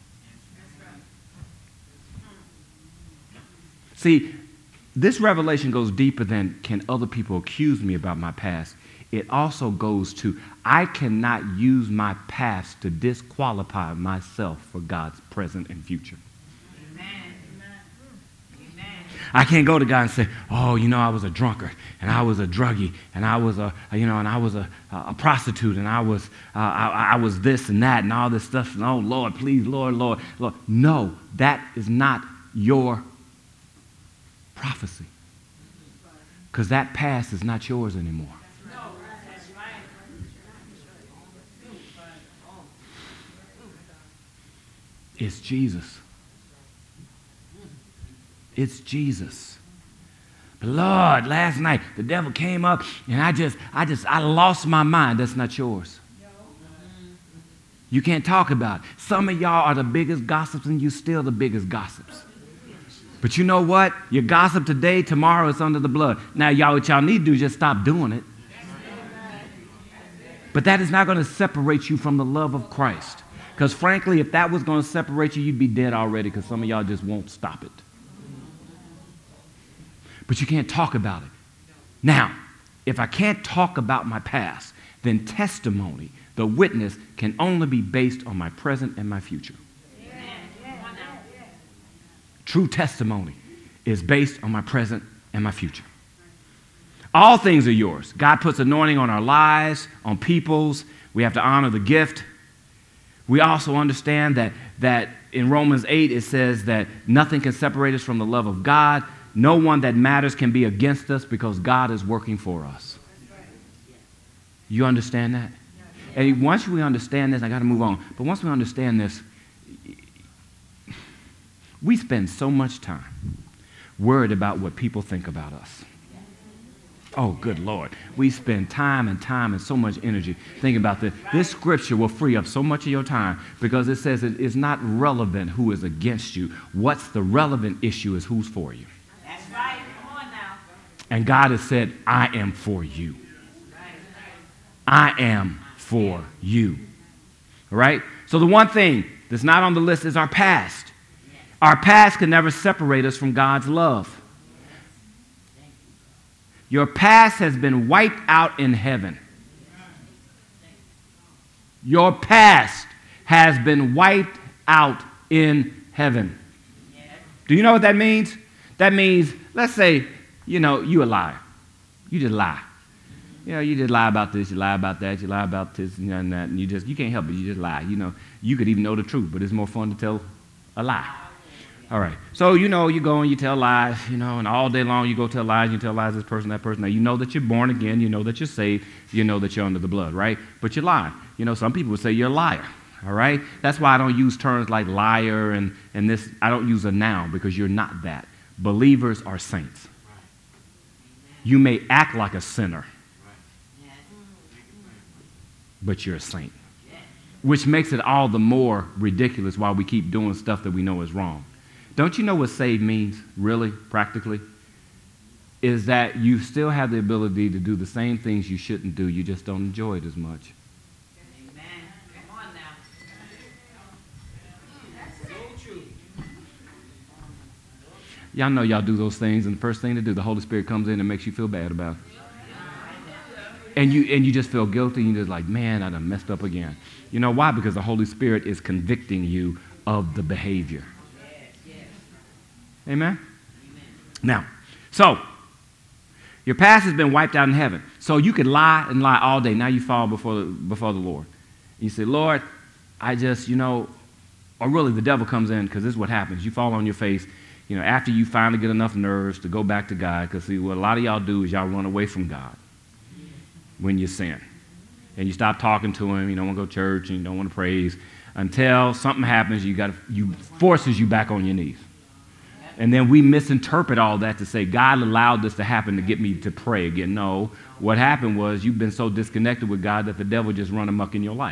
See, this revelation goes deeper than can other people accuse me about my past. It also goes to I cannot use my past to disqualify myself for God's present and future. I can't go to God and say, oh, you know, I was a drunkard, and I was a druggie, and I was a prostitute, and I was this and that, and all this stuff. And, oh, Lord, please, Lord. No, that is not your prophecy, because that past is not yours anymore. It's Jesus. It's Jesus. But Lord, last night the devil came up and I lost my mind. That's not yours. You can't talk about it. Some of y'all are the biggest gossips and you still the biggest gossips. But you know what? You gossip today, tomorrow it's under the blood. Now y'all, what y'all need to do is just stop doing it. But that is not going to separate you from the love of Christ. Because frankly, if that was going to separate you, you'd be dead already because some of y'all just won't stop it. But you can't talk about it. Now, if I can't talk about my past, then testimony, the witness, can only be based on my present and my future. True testimony is based on my present and my future. All things are yours. God puts anointing on our lives, on people's. We have to honor the gift. We also understand that in Romans 8 it says that nothing can separate us from the love of God. No one that matters can be against us because God is working for us. You understand that? And once we understand this, I got to move on. But once we understand this, we spend so much time worried about what people think about us. Oh, good Lord. We spend time and so much energy thinking about this. This scripture will free up so much of your time because it says it is not relevant who is against you. What's the relevant issue is who's for you. That's right. Come on now. And God has said, I am for you. I am for you. All right? So the one thing that's not on the list is our past. Our past can never separate us from God's love. Your past has been wiped out in heaven. Your past has been wiped out in heaven. Do you know what that means? That means, let's say, you a liar. You just lie. You just lie about this, you lie about that, you lie about this and that, and you can't help it, you just lie. You could even know the truth, but it's more fun to tell a lie. All right. So, you go and you tell lies, and all day long you go tell lies, you tell lies this person, that person. Now, you know that you're born again, you know that you're saved, you know that you're under the blood, right? But you lie. Some people would say you're a liar, all right? That's why I don't use terms like liar and this. I don't use a noun because you're not that. Believers are saints. You may act like a sinner, but you're a saint, which makes it all the more ridiculous why we keep doing stuff that we know is wrong. Don't you know what saved means, really, practically? Is that you still have the ability to do the same things you shouldn't do, you just don't enjoy it as much. Amen. Come on now. That's so true. Y'all know y'all do those things, and the first thing to do, the Holy Spirit comes in and makes you feel bad about it. And you just feel guilty, and you're just like, man, I done messed up again. You know why? Because the Holy Spirit is convicting you of the behavior. Amen? Now, so, your past has been wiped out in heaven. So you could lie and lie all day. Now you fall before the Lord. And you say, Lord, I just, or really the devil comes in because this is what happens. You fall on your face, after you finally get enough nerves to go back to God. Because see, what a lot of y'all do is y'all run away from God when you sin. And you stop talking to him. You don't want to go to church and you don't want to praise until something happens. You forces you back on your knees. And then we misinterpret all that to say, God allowed this to happen to get me to pray again. No, what happened was you've been so disconnected with God that the devil just run amok in your life.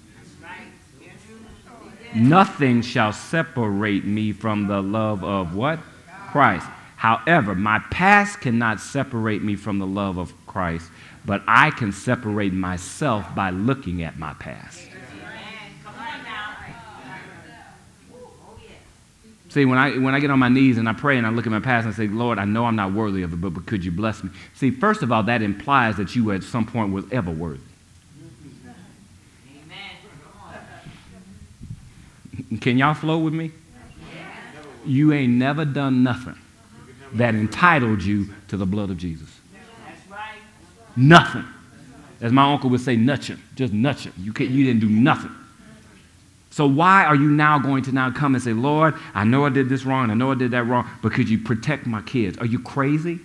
Nothing shall separate me from the love of what? Christ. However, my past cannot separate me from the love of Christ, but I can separate myself by looking at my past. See, when I get on my knees and I pray and I look at my past and I say, Lord, I know I'm not worthy of it, but could you bless me? See, first of all, that implies that you at some point was ever worthy. Amen. Can y'all flow with me? You ain't never done nothing that entitled you to the blood of Jesus. That's right. Nothing. As my uncle would say, nutchin', just nutchin'. You didn't do nothing. So why are you now going to now come and say, Lord, I know I did this wrong, I know I did that wrong, but could you protect my kids? Are you crazy?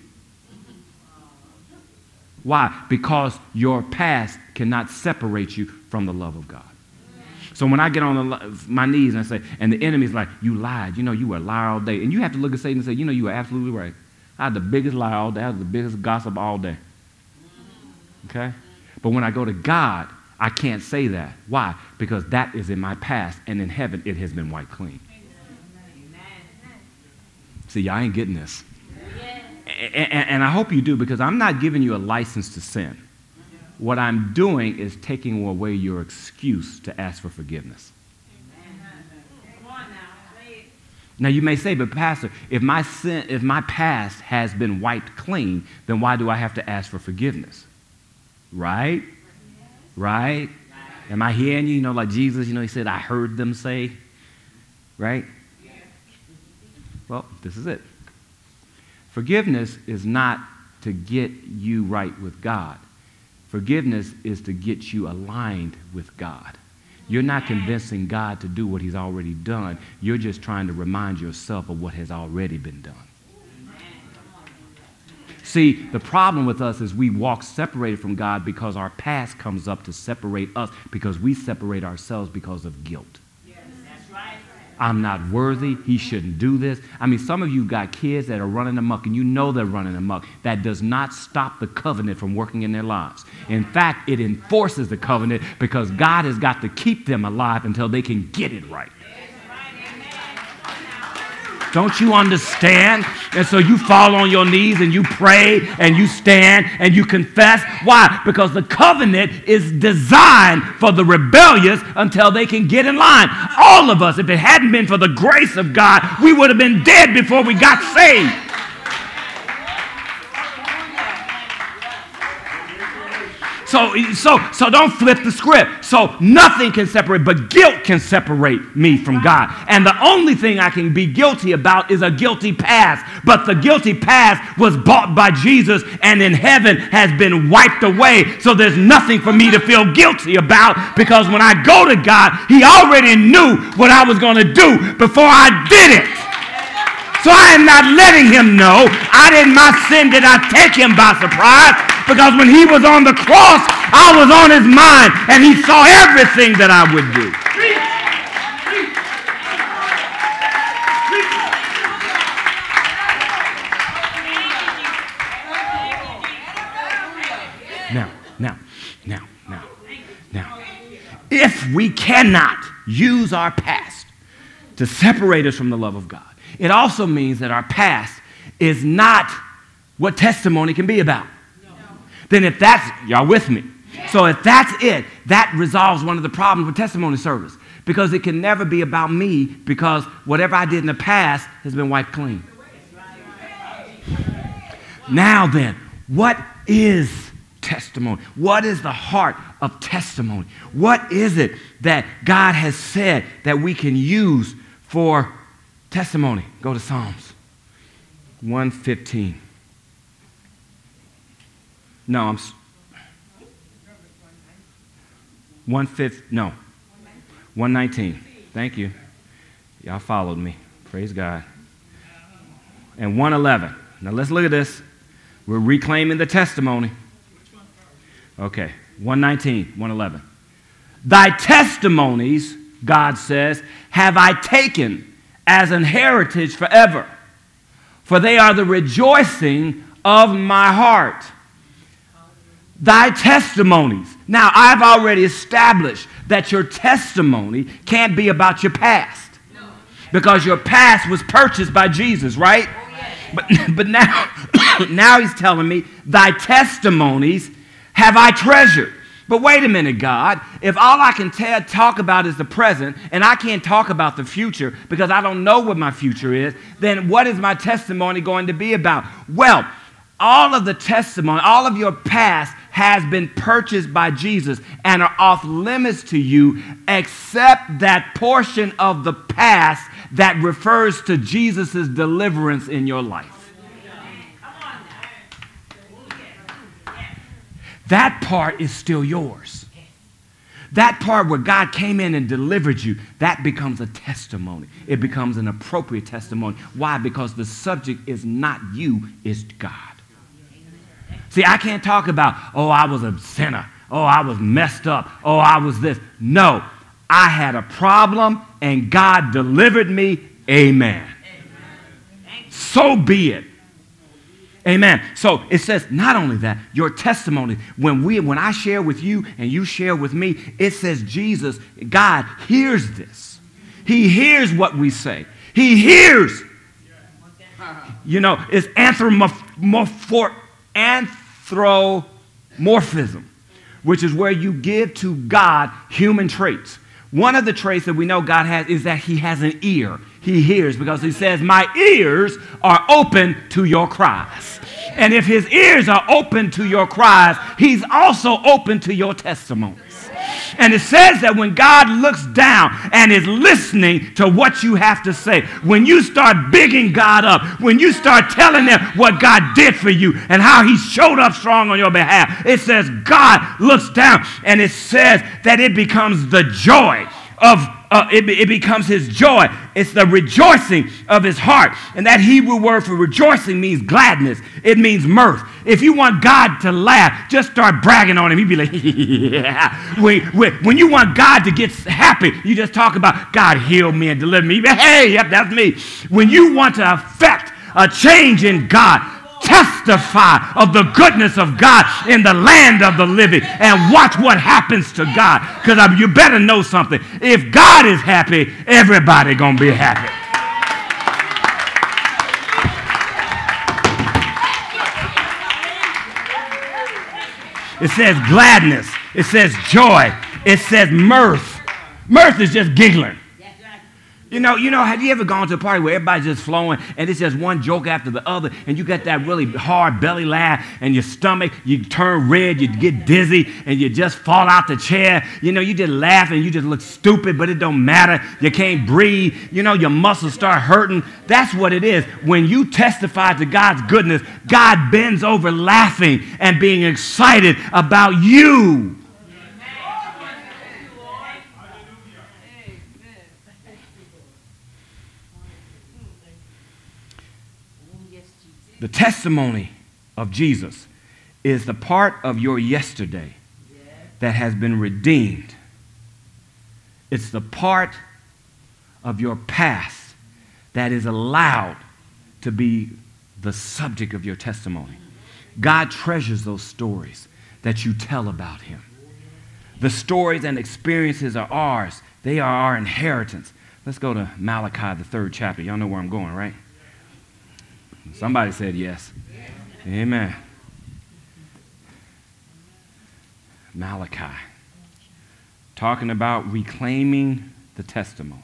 Why? Because your past cannot separate you from the love of God. So when I get on my knees and I say, and the enemy's like, you lied, you were a liar all day. And you have to look at Satan and say, you were absolutely right. I had the biggest lie all day, I had the biggest gossip all day. Okay? But when I go to God, I can't say that. Why? Because that is in my past, and in heaven it has been wiped clean. See, y'all ain't getting this. And I hope you do, because I'm not giving you a license to sin. What I'm doing is taking away your excuse to ask for forgiveness. Now you may say, but Pastor, if my past has been wiped clean, then why do I have to ask for forgiveness? Right? Right? Am I hearing you? Like Jesus, he said, I heard them say. Right? Well, this is it. Forgiveness is not to get you right with God. Forgiveness is to get you aligned with God. You're not convincing God to do what he's already done. You're just trying to remind yourself of what has already been done. See, the problem with us is we walk separated from God because our past comes up to separate us, because we separate ourselves because of guilt. Yes, that's right. I'm not worthy. He shouldn't do this. I mean, some of you got kids that are running amok, and you know they're running amok. That does not stop the covenant from working in their lives. In fact, it enforces the covenant because God has got to keep them alive until they can get it right. Don't you understand? And so you fall on your knees and you pray and you stand and you confess. Why? Because the covenant is designed for the rebellious until they can get in line. All of us, if it hadn't been for the grace of God, we would have been dead before we got saved. So don't flip the script. So nothing can separate, but guilt can separate me from God. And the only thing I can be guilty about is a guilty past. But the guilty past was bought by Jesus and in heaven has been wiped away. So there's nothing for me to feel guilty about because when I go to God, He already knew what I was going to do before I did it. So I am not letting Him know. My sin did not take Him by surprise because when He was on the cross, I was on His mind and He saw everything that I would do. Now, if we cannot use our past to separate us from the love of God, it also means that our past is not what testimony can be about. No. Then if that's, y'all with me? Yeah. So if that's it, that resolves one of the problems with testimony service. Because it can never be about me because whatever I did in the past has been wiped clean. Now then, what is testimony? What is the heart of testimony? What is it that God has said that we can use for testimony? Go to Psalms 115. No, 119. Thank you. Y'all followed me. Praise God. And 111. Now let's look at this. We're reclaiming the testimony. Okay, 119, 111. Thy testimonies, God says, have I taken as an heritage forever, for they are the rejoicing of my heart. Thy testimonies. Now, I've already established that your testimony can't be about your past, because your past was purchased by Jesus, right? But now, now He's telling me, thy testimonies have I treasured. But wait a minute, God. If all I can talk about is the present and I can't talk about the future because I don't know what my future is, then what is my testimony going to be about? Well, all of the testimony, all of your past has been purchased by Jesus and are off limits to you except that portion of the past that refers to Jesus' deliverance in your life. That part is still yours. That part where God came in and delivered you, that becomes a testimony. It becomes an appropriate testimony. Why? Because the subject is not you, it's God. See, I can't talk about, oh, I was a sinner. Oh, I was messed up. Oh, I was this. No, I had a problem and God delivered me. Amen. So be it. Amen. So it says not only that, your testimony, when I share with you and you share with me, it says Jesus, God hears this. He hears what we say. He hears. You know, it's anthropomorphism, which is where you give to God human traits. One of the traits that we know God has is that He has an ear. He hears because He says, my ears are open to your cries. And if His ears are open to your cries, He's also open to your testimonies. And it says that when God looks down and is listening to what you have to say, when you start bigging God up, when you start telling Him what God did for you and how He showed up strong on your behalf, it says God looks down and it says that it becomes the joy of, it becomes His joy It's the rejoicing of his heart. And that Hebrew word for rejoicing means gladness. It means mirth. If you want God to laugh, just start bragging on him. He'd be like, yeah. When you want God to get happy, you just talk about, God healed me and delivered me. Hey, yep, that's me. When you want to affect a change in God, testify of the goodness of God in the land of the living and watch what happens to God. Because you better know something. If God is happy, everybody gonna be happy. It says gladness. It says joy. It says mirth. Mirth is just giggling. You know, have you ever gone to a party where everybody's just flowing and it's just one joke after the other and you got that really hard belly laugh and your stomach, you turn red, you get dizzy and you just fall out the chair. You know, you just laugh and you just look stupid, but it don't matter. You can't breathe. You know, your muscles start hurting. That's what it is. When you testify to God's goodness, God bends over laughing and being excited about you. The testimony of Jesus is the part of your yesterday that has been redeemed. It's the part of your past that is allowed to be the subject of your testimony. God treasures those stories that you tell about him. The stories and experiences are ours. They are our inheritance. Let's go to Malachi, the 3rd chapter. Y'all know where I'm going, right? Somebody said yes. Amen. Malachi. Talking about reclaiming the testimony.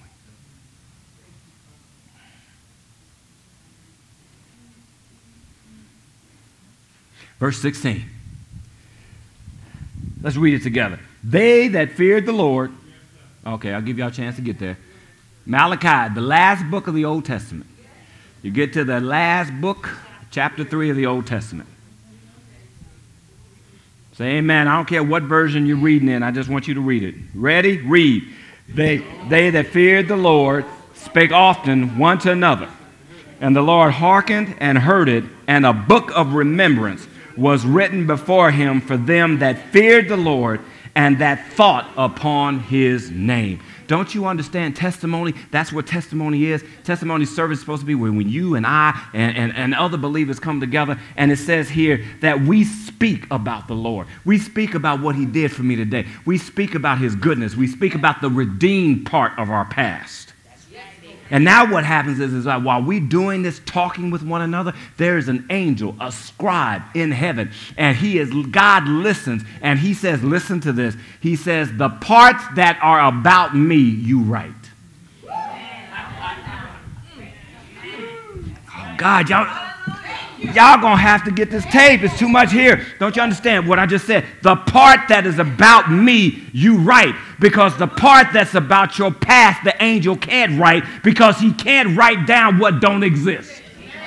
Verse 16. Let's read it together. They that feared the Lord. Okay, I'll give y'all a chance to get there. Malachi, the last book of the Old Testament. You get to the last book, chapter 3 of the Old Testament. Say amen. I don't care what version you're reading in. I just want you to read it. Ready? Read. They that feared the Lord spake often one to another. And the Lord hearkened and heard it, and a book of remembrance was written before him for them that feared the Lord and that thought upon his name. Don't you understand testimony? That's what testimony is. Testimony service is supposed to be when you and I and other believers come together. And it says here that we speak about the Lord. We speak about what he did for me today. We speak about his goodness. We speak about the redeemed part of our past. And now what happens is that while we're doing this, talking with one another, there is an angel, a scribe in heaven, and God listens, and he says, listen to this. He says, the parts that are about me, you write. Oh, God, y'all gonna have to get this tape. It's too much here. Don't you understand what I just said? The part that is about me, you write. Because the part that's about your past, the angel can't write because he can't write down what don't exist.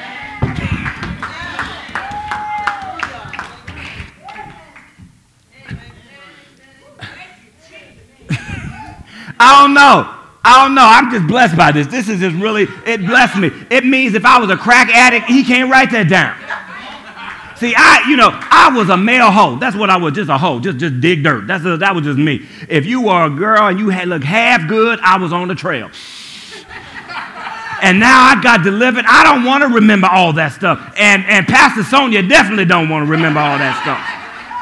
I don't know. I'm just blessed by this. This is just really, it blessed me. It means if I was a crack addict, he can't write that down. See, I was a male hoe. That's what I was, just a hoe, just dig dirt. That was just me. If you were a girl and you looked half good, I was on the trail. And now I got delivered. I don't want to remember all that stuff. And Pastor Sonia definitely don't want to remember all that stuff.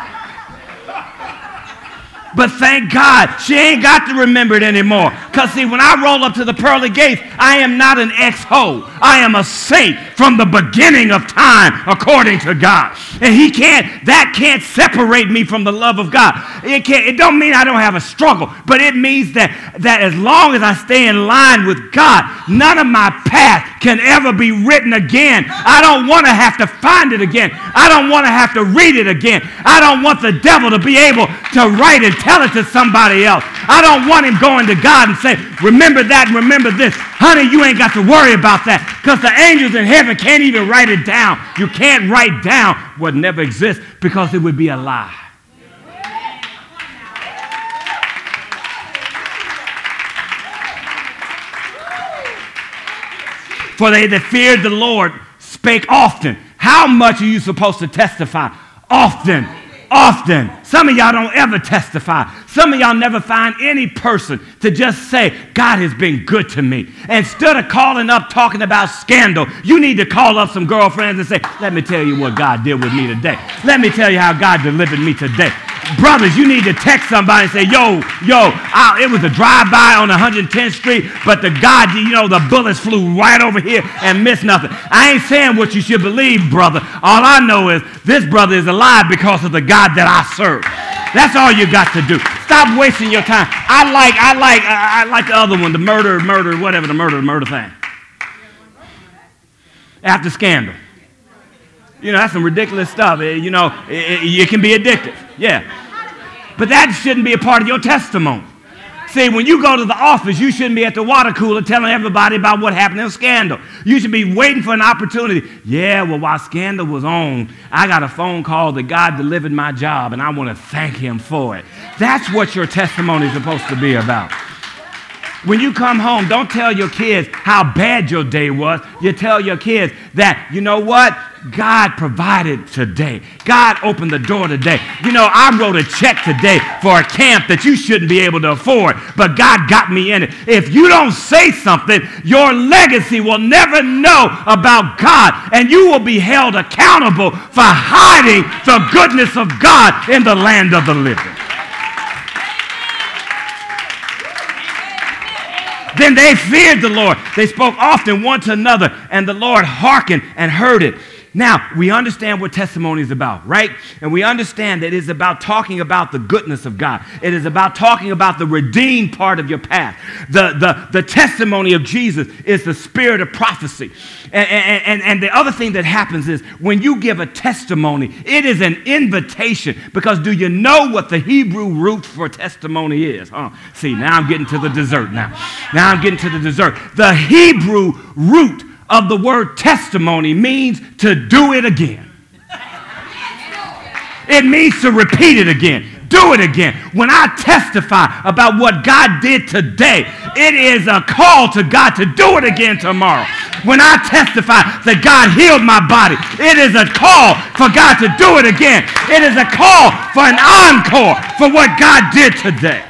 But thank God, she ain't got to remember it anymore. Because see, when I roll up to the pearly gates, I am not an ex-hoe. I am a saint from the beginning of time, according to God. And that can't separate me from the love of God. It don't mean I don't have a struggle, but it means that as long as I stay in line with God, none of my past can ever be written again. I don't want to have to find it again. I don't want to have to read it again. I don't want the devil to be able to write and tell it to somebody else. I don't want him going to God and say, remember that and remember this. Honey, you ain't got to worry about that because the angels in heaven can't even write it down. You can't write down what never exists because it would be a lie. For they that feared the Lord spake often. How much are you supposed to testify? Often. Often. Some of y'all don't ever testify. Some of y'all never find any person to just say, God has been good to me. Instead of calling up talking about scandal, you need to call up some girlfriends and say, let me tell you what God did with me today. Let me tell you how God delivered me today. Brothers, you need to text somebody and say, it was a drive-by on 110th Street, but the bullets flew right over here and missed nothing. I ain't saying what you should believe, brother. All I know is this brother is alive because of the God that I serve. That's all you got to do. Stop wasting your time. I like the other one, the murder thing. After scandal. That's some ridiculous stuff. It can be addictive. Yeah. But that shouldn't be a part of your testimony. See, when you go to the office, you shouldn't be at the water cooler telling everybody about what happened in Scandal. You should be waiting for an opportunity. Yeah, well, while Scandal was on, I got a phone call that God delivered my job, and I want to thank him for it. That's what your testimony is supposed to be about. When you come home, don't tell your kids how bad your day was. You tell your kids that, you know what? God provided today. God opened the door today. I wrote a check today for a camp that you shouldn't be able to afford, but God got me in it. If you don't say something, your legacy will never know about God, and you will be held accountable for hiding the goodness of God in the land of the living. Then they feared the Lord. They spoke often one to another, and the Lord hearkened and heard it. Now, we understand what testimony is about, right? And we understand that it's about talking about the goodness of God. It is about talking about the redeemed part of your past. The testimony of Jesus is the spirit of prophecy. And the other thing that happens is when you give a testimony, it is an invitation. Because do you know what the Hebrew root for testimony is? See, now I'm getting to the dessert now. Now I'm getting to the dessert. The Hebrew root of the word testimony means to do it again. It means to repeat it again. Do it again. When I testify about what God did today, it is a call to God to do it again tomorrow. When I testify that God healed my body, it is a call for God to do it again. It is a call for an encore for what God did today.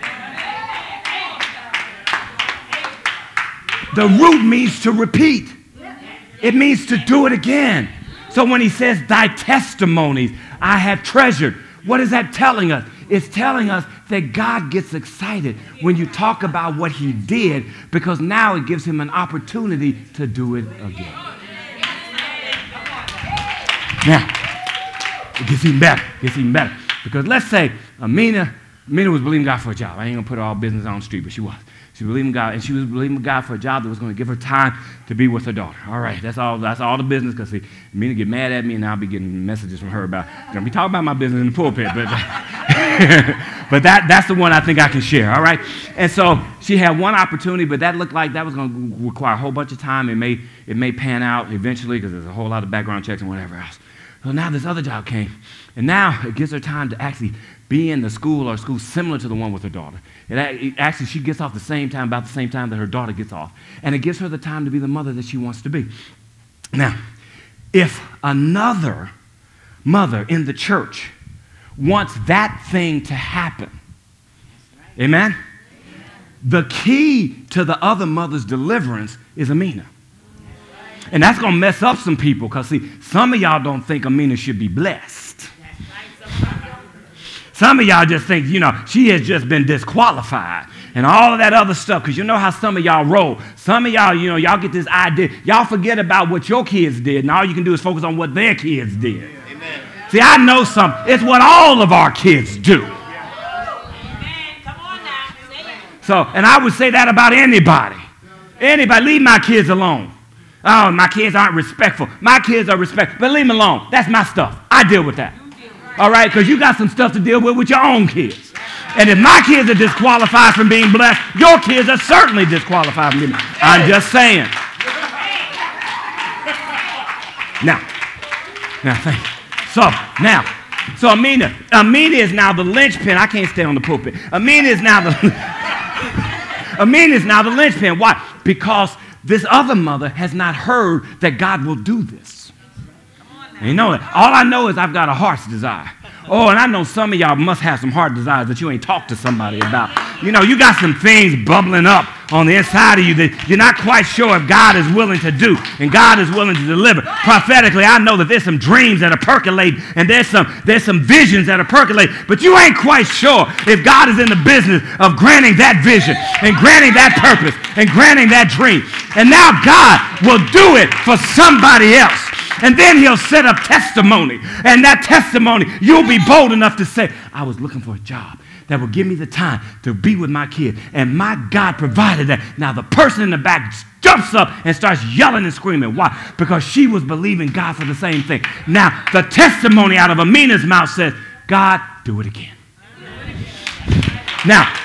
The root means to repeat. It means to do it again. So when he says, thy testimonies I have treasured, what is that telling us? It's telling us that God gets excited when you talk about what he did, because now it gives him an opportunity to do it again. Now, it gets even better. It gets even better. Because let's say Amina was believing God for a job. I ain't going to put her all business on the street, but she was. She was believing God, and she was believing God for a job that was going to give her time to be with her daughter. All right, that's all the business, because see, Amina get mad at me, and I'll be getting messages from her about, don't be talking about my business in the pulpit, but, but that's the one I think I can share, all right? And so she had one opportunity, but that looked like that was going to require a whole bunch of time. It may pan out eventually, because there's a whole lot of background checks and whatever else. So now this other job came, and now it gives her time to actually be in the school or school similar to the one with her daughter. Actually, she gets off about the same time that her daughter gets off. And it gives her the time to be the mother that she wants to be. Now, if another mother in the church wants that thing to happen, amen? The key to the other mother's deliverance is Amina. And that's going to mess up some people, because, see, some of y'all don't think Amina should be blessed. Some of y'all just think, she has just been disqualified and all of that other stuff, because you know how some of y'all roll. Some of y'all, y'all get this idea. Y'all forget about what your kids did, and all you can do is focus on what their kids did. Amen. See, I know something. It's what all of our kids do. Amen. Come on now. So, and I would say that about anybody. Anybody, leave my kids alone. Oh, my kids aren't respectful. My kids are respectful, but leave them alone. That's my stuff. I deal with that. All right, because you got some stuff to deal with your own kids. And if my kids are disqualified from being blessed, your kids are certainly disqualified from being blessed. I'm just saying. So Amina is now the linchpin. I can't stay on the pulpit. Amina is now the linchpin. Why? Because this other mother has not heard that God will do this. And you know that. All I know is I've got a heart's desire. Oh, and I know some of y'all must have some heart desires that you ain't talked to somebody about. You know, you got some things bubbling up on the inside of you that you're not quite sure if God is willing to do and God is willing to deliver. Prophetically, I know that there's some dreams that are percolating and there's some visions that are percolating, but you ain't quite sure if God is in the business of granting that vision and granting that purpose and granting that dream. And now God will do it for somebody else. And then he'll set up testimony. And that testimony, you'll be bold enough to say, I was looking for a job that would give me the time to be with my kid. And my God provided that. Now the person in the back jumps up and starts yelling and screaming. Why? Because she was believing God for the same thing. Now the testimony out of Amina's mouth says, God, do it again. Now,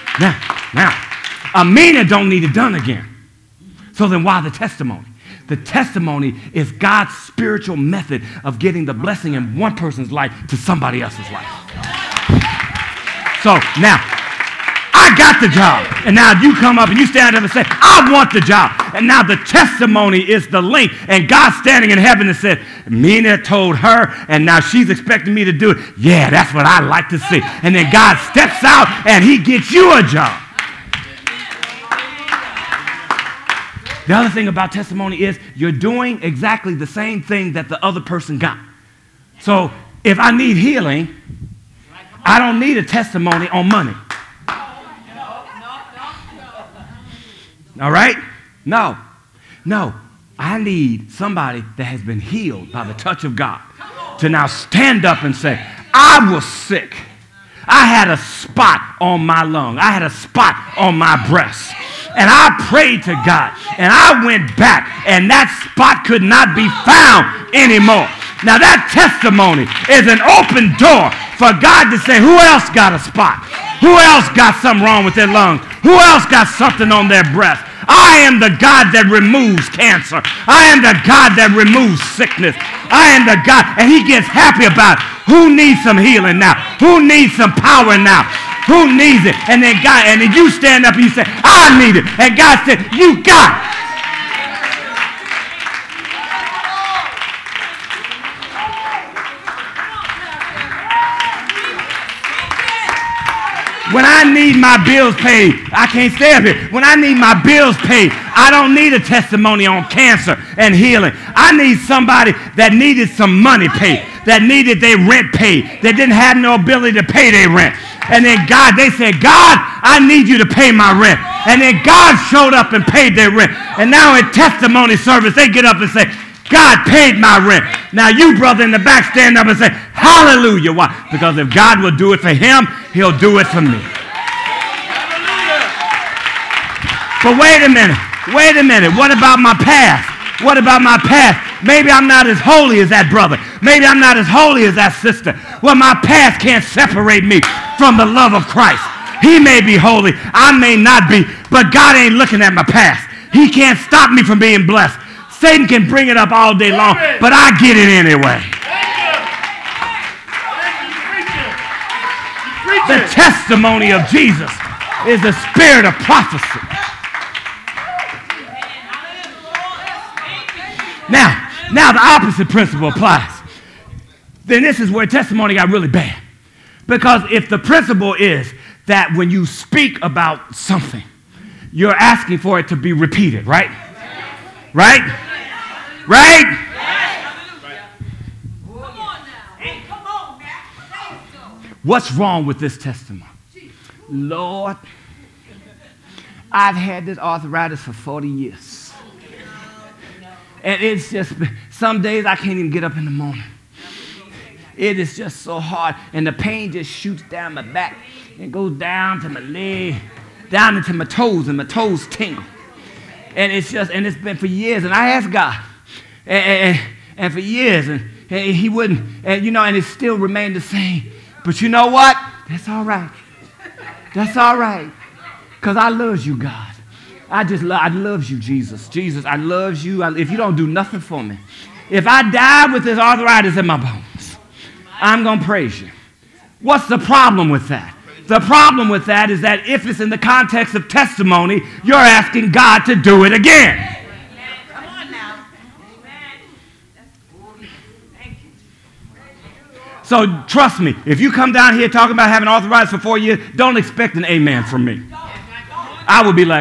Amina don't need it done again. So then why the testimony? The testimony is God's spiritual method of getting the blessing in one person's life to somebody else's life. So now, I got the job. And now you come up and you stand up and say, I want the job. And now the testimony is the link. And God's standing in heaven and said, Mina told her, and now she's expecting me to do it. Yeah, that's what I like to see. And then God steps out and he gets you a job. The other thing about testimony is you're doing exactly the same thing that the other person got. So if I need healing, I don't need a testimony on money. All right? No. I need somebody that has been healed by the touch of God to now stand up and say, I was sick. I had a spot on my lung. I had a spot on my breast. And I prayed to God, and I went back, and that spot could not be found anymore. Now that testimony is an open door for God to say, who else got a spot? Who else got something wrong with their lungs? Who else got something on their breast? I am the God that removes cancer. I am the God that removes sickness. I am the God, and he gets happy about it. Who needs some healing now? Who needs some power now? Who needs it? And then God, and then you stand up and you say, I need it. And God said, you got it. When I need my bills paid, I can't stay up here. When I need my bills paid, I don't need a testimony on cancer and healing. I need somebody that needed some money paid, that needed their rent paid, that didn't have no ability to pay their rent. And then God, they said, God, I need you to pay my rent. And then God showed up and paid their rent. And now in testimony service, they get up and say, God paid my rent. Now you, brother, in the back, stand up and say, hallelujah. Why? Because if God will do it for him, he'll do it for me. But wait a minute. What about my past? What about my past? Maybe I'm not as holy as that brother. Maybe I'm not as holy as that sister. Well, my past can't separate me from the love of Christ. He may be holy. I may not be. But God ain't looking at my past. He can't stop me from being blessed. Satan can bring it up all day long, but I get it anyway. The testimony of Jesus is the spirit of prophecy. Now the opposite principle applies. Then this is where testimony got really bad. Because if the principle is that when you speak about something, you're asking for it to be repeated, right? Right? What's wrong with this testimony? Lord, I've had this arthritis for 40 years. And it's just, some days I can't even get up in the morning. It is just so hard. And the pain just shoots down my back and goes down to my leg, down into my toes, and my toes tingle. And it's been for years. And I asked God, and for years, and he wouldn't, and it still remained the same. But you know what? That's all right. That's all right. Because I love you, God. I love you, Jesus. Jesus, I love you. If you don't do nothing for me, if I die with this arthritis in my bones, I'm going to praise you. What's the problem with that? The problem with that is that if it's in the context of testimony, you're asking God to do it again. So trust me, if you come down here talking about having arthritis for 4 years, don't expect an amen from me. I would be like,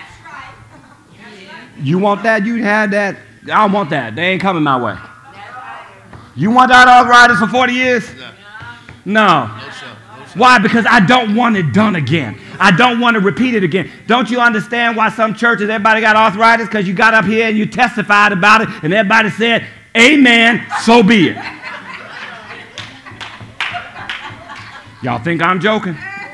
You want that? You had that? I don't want that. They ain't coming my way. You want that arthritis for 40 years? No. Why? Because I don't want it done again. I don't want to repeat it again. Don't you understand why some churches, everybody got arthritis? Because you got up here and you testified about it and everybody said, amen, so be it. Y'all think I'm joking?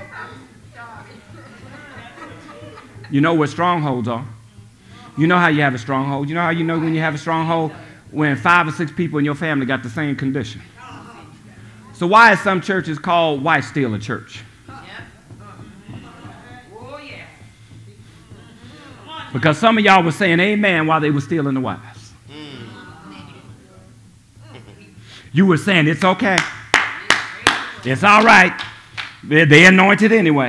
You know what strongholds are. You know how you have a stronghold. You know how you know when you have a stronghold? When 5 or 6 people in your family got the same condition. So why is some churches called wife stealer church? Because some of y'all were saying amen while they were stealing the wives. You were saying it's okay. It's all right. They're anointed anyway.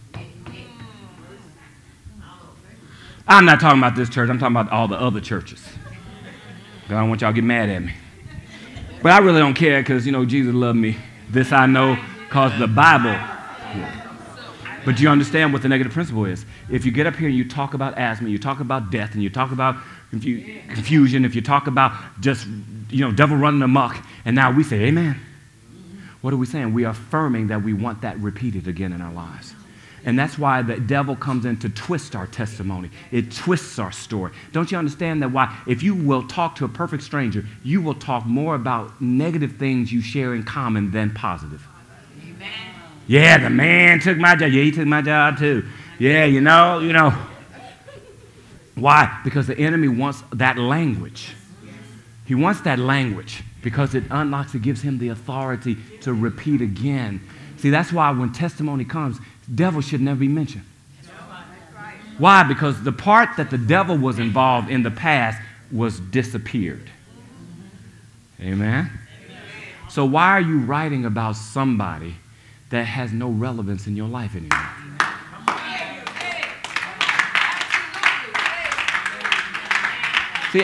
I'm not talking about this church. I'm talking about all the other churches. I don't want y'all to get mad at me. But I really don't care because, Jesus loved me. This I know because the Bible. But you understand what the negative principle is. If you get up here and you talk about asthma, you talk about death, and you talk about confusion, if you talk about just, devil running amok, and now we say amen. What are we saying? We are affirming that we want that repeated again in our lives. And that's why the devil comes in to twist our testimony. It twists our story. Don't you understand that why? If you will talk to a perfect stranger, you will talk more about negative things you share in common than positive. Amen. Yeah, the man took my job. Yeah, he took my job too. Yeah, you know. Why? Because the enemy wants that language. He wants that language because it unlocks, it gives him the authority to repeat again. See, that's why when testimony comes, devil should never be mentioned. Why? Because the part that the devil was involved in the past was disappeared. Amen? So why are you writing about somebody that has no relevance in your life anymore? See,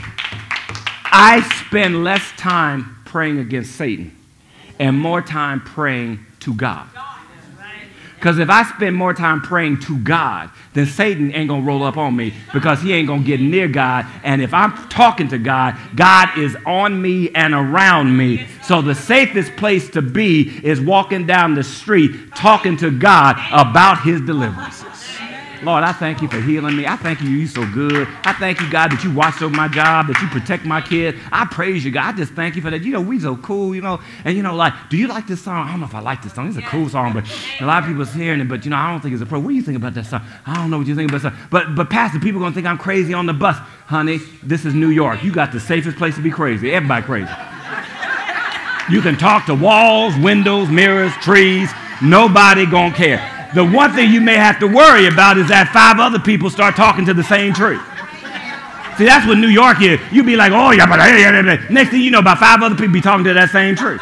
I spend less time praying against Satan and more time praying to God. Because if I spend more time praying to God, then Satan ain't going to roll up on me because he ain't going to get near God. And if I'm talking to God, God is on me and around me. So the safest place to be is walking down the street talking to God about his deliverances. Lord, I thank you for healing me. I thank you, you're so good. I thank you, God, that you watched over my job, that you protect my kids. I praise you, God. I just thank you for that. We so cool, And, do you like this song? I don't know if I like this song. It's a cool song, but a lot of people's hearing it, but, I don't think it's a pro. What do you think about that song? I don't know what you think about that song. But Pastor, people are going to think I'm crazy on the bus. Honey, this is New York. You got the safest place to be crazy. Everybody crazy. You can talk to walls, windows, mirrors, trees. Nobody going to care. The one thing you may have to worry about is that 5 other people start talking to the same tree. See, that's what New York is. You be like, oh, yeah, but next thing you know, about 5 other people be talking to that same tree.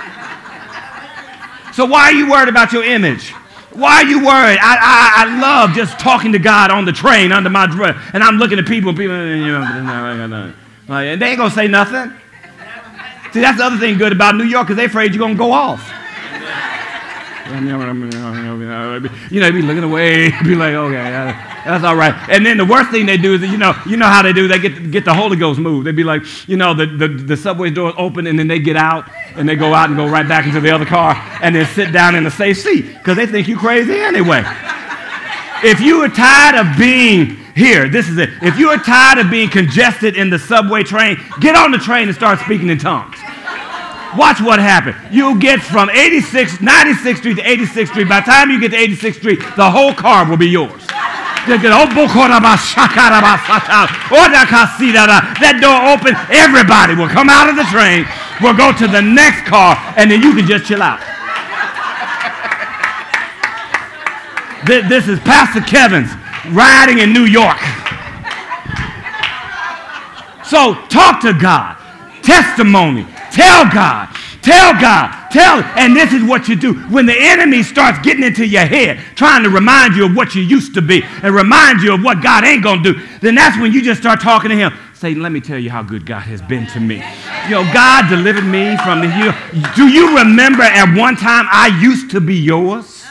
So why are you worried about your image? Why are you worried? I love just talking to God on the train under my dress, and I'm looking at people, and they ain't going to say nothing. See, that's the other thing good about New York, because they're afraid you're going to go off. Be looking away, be like, okay, that's all right. And then the worst thing they do is, you know how they do, they get the Holy Ghost moved. They be like, the subway door open, and then they get out, and they go out and go right back into the other car, and then sit down in a safe seat, because they think you crazy anyway. If you are tired of being here, this is it. If you are tired of being congested in the subway train, get on the train and start speaking in tongues. Watch what happens. You'll get from 96th Street to 86th Street. By the time you get to 86th Street, the whole car will be yours. That door open, everybody will come out of the train, will go to the next car, and then you can just chill out. This is Pastor Kevin's riding in New York. So talk to God. Testimony. Tell God, and this is what you do. When the enemy starts getting into your head, trying to remind you of what you used to be and remind you of what God ain't going to do, then that's when you just start talking to him. Satan, let me tell you how good God has been to me. God delivered me from the hill. Do you remember at one time I used to be yours?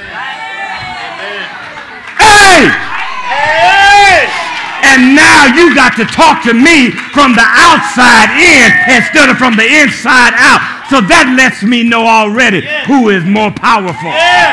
Hey! And now you got to talk to me from the outside in instead of from the inside out. So that lets me know already who is more powerful.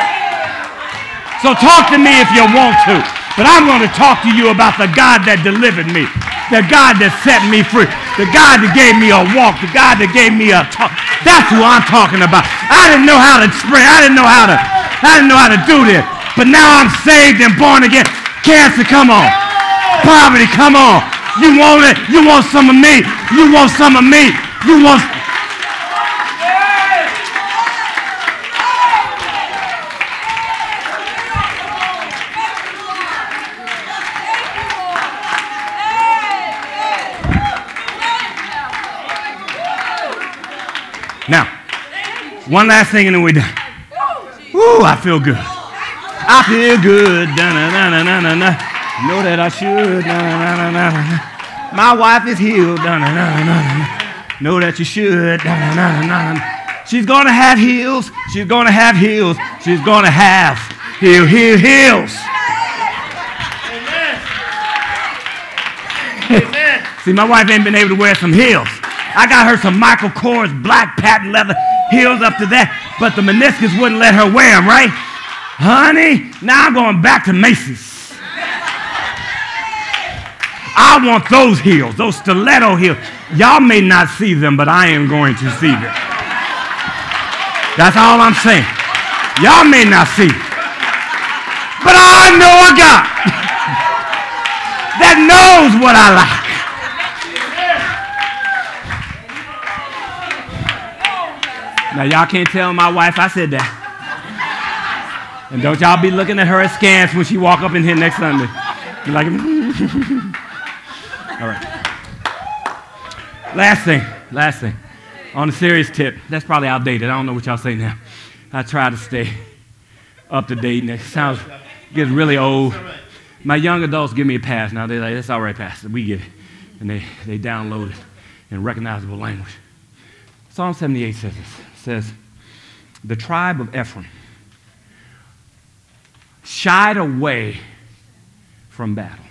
So talk to me if you want to. But I'm going to talk to you about the God that delivered me. The God that set me free. The God that gave me a walk. The God that gave me a talk. That's who I'm talking about. I didn't know how to explain. I didn't know how to do this. But now I'm saved and born again. Cancer, come on. Poverty, come on. You want it? You want some of me? You want some of me? You want... Now, one last thing and then we're done. Woo, I feel good. I feel good. Da-na-na-na-na-na. Know that I should. Da-na-na-na-na-na. My wife is healed. Da-na-na-na-na-na. Know that you should. Da-na-na-na-na. She's going to have heels. She's going to have heels. She's going to have heels. Amen. See, my wife ain't been able to wear some heels. I got her some Michael Kors black patent leather heels up to that, but the meniscus wouldn't let her wear them, right? Honey, now I'm going back to Macy's. I want those heels, those stiletto heels. Y'all may not see them, but I am going to see them. That's all I'm saying. Y'all may not see, but I know a God that knows what I like. Now, y'all can't tell my wife I said that. And don't y'all be looking at her askance when she walk up in here next Sunday. You're like, all right. Last thing. On a serious tip, that's probably outdated. I don't know what y'all say now. I try to stay up to date, and it gets really old. My young adults give me a pass. Now, they're like, that's all right, Pastor. We get it. And they download it in recognizable language. Psalm 78 says this. Says, the tribe of Ephraim shied away from battle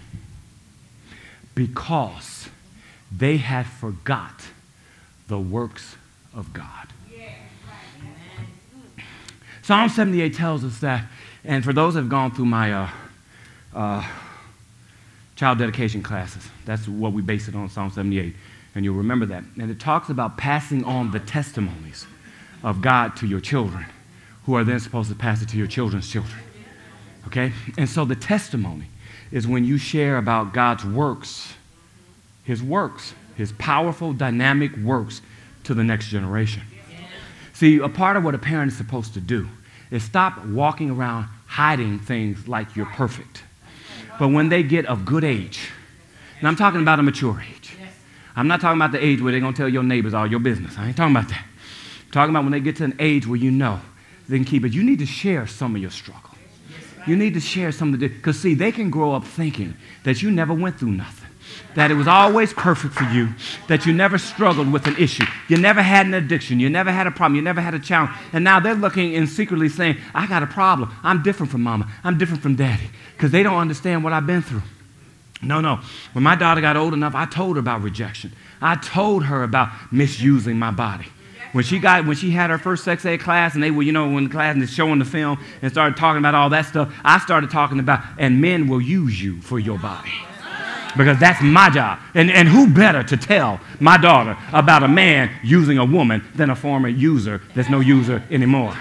because they had forgot the works of God. Psalm 78 tells us that, and for those that have gone through my child dedication classes, that's what we base it on, Psalm 78, and you'll remember that. And it talks about passing on the testimonies of God to your children, who are then supposed to pass it to your children's children. Okay? And so the testimony is when you share about God's works, his powerful, dynamic works to the next generation. See, a part of what a parent is supposed to do is stop walking around hiding things like you're perfect. But when they get of good age, and I'm talking about a mature age. I'm not talking about the age where they're going to tell your neighbors all your business. I ain't talking about that. Talking about when they get to an age where you know they can keep it. You need to share some of your struggle. You need to share some of the, because see, they can grow up thinking that you never went through nothing, that it was always perfect for you, that you never struggled with an issue, you never had an addiction, you never had a problem, you never had a challenge, and now they're looking and secretly saying, I got a problem. I'm different from mama. I'm different from daddy, because they don't understand what I've been through. No. When my daughter got old enough, I told her about rejection. I told her about misusing my body. When she had her first sex ed class, and they were, when the class is showing the film and started talking about all that stuff, I started talking about, and men will use you for your body. Because that's my job. And who better to tell my daughter about a man using a woman than a former user that's no user anymore?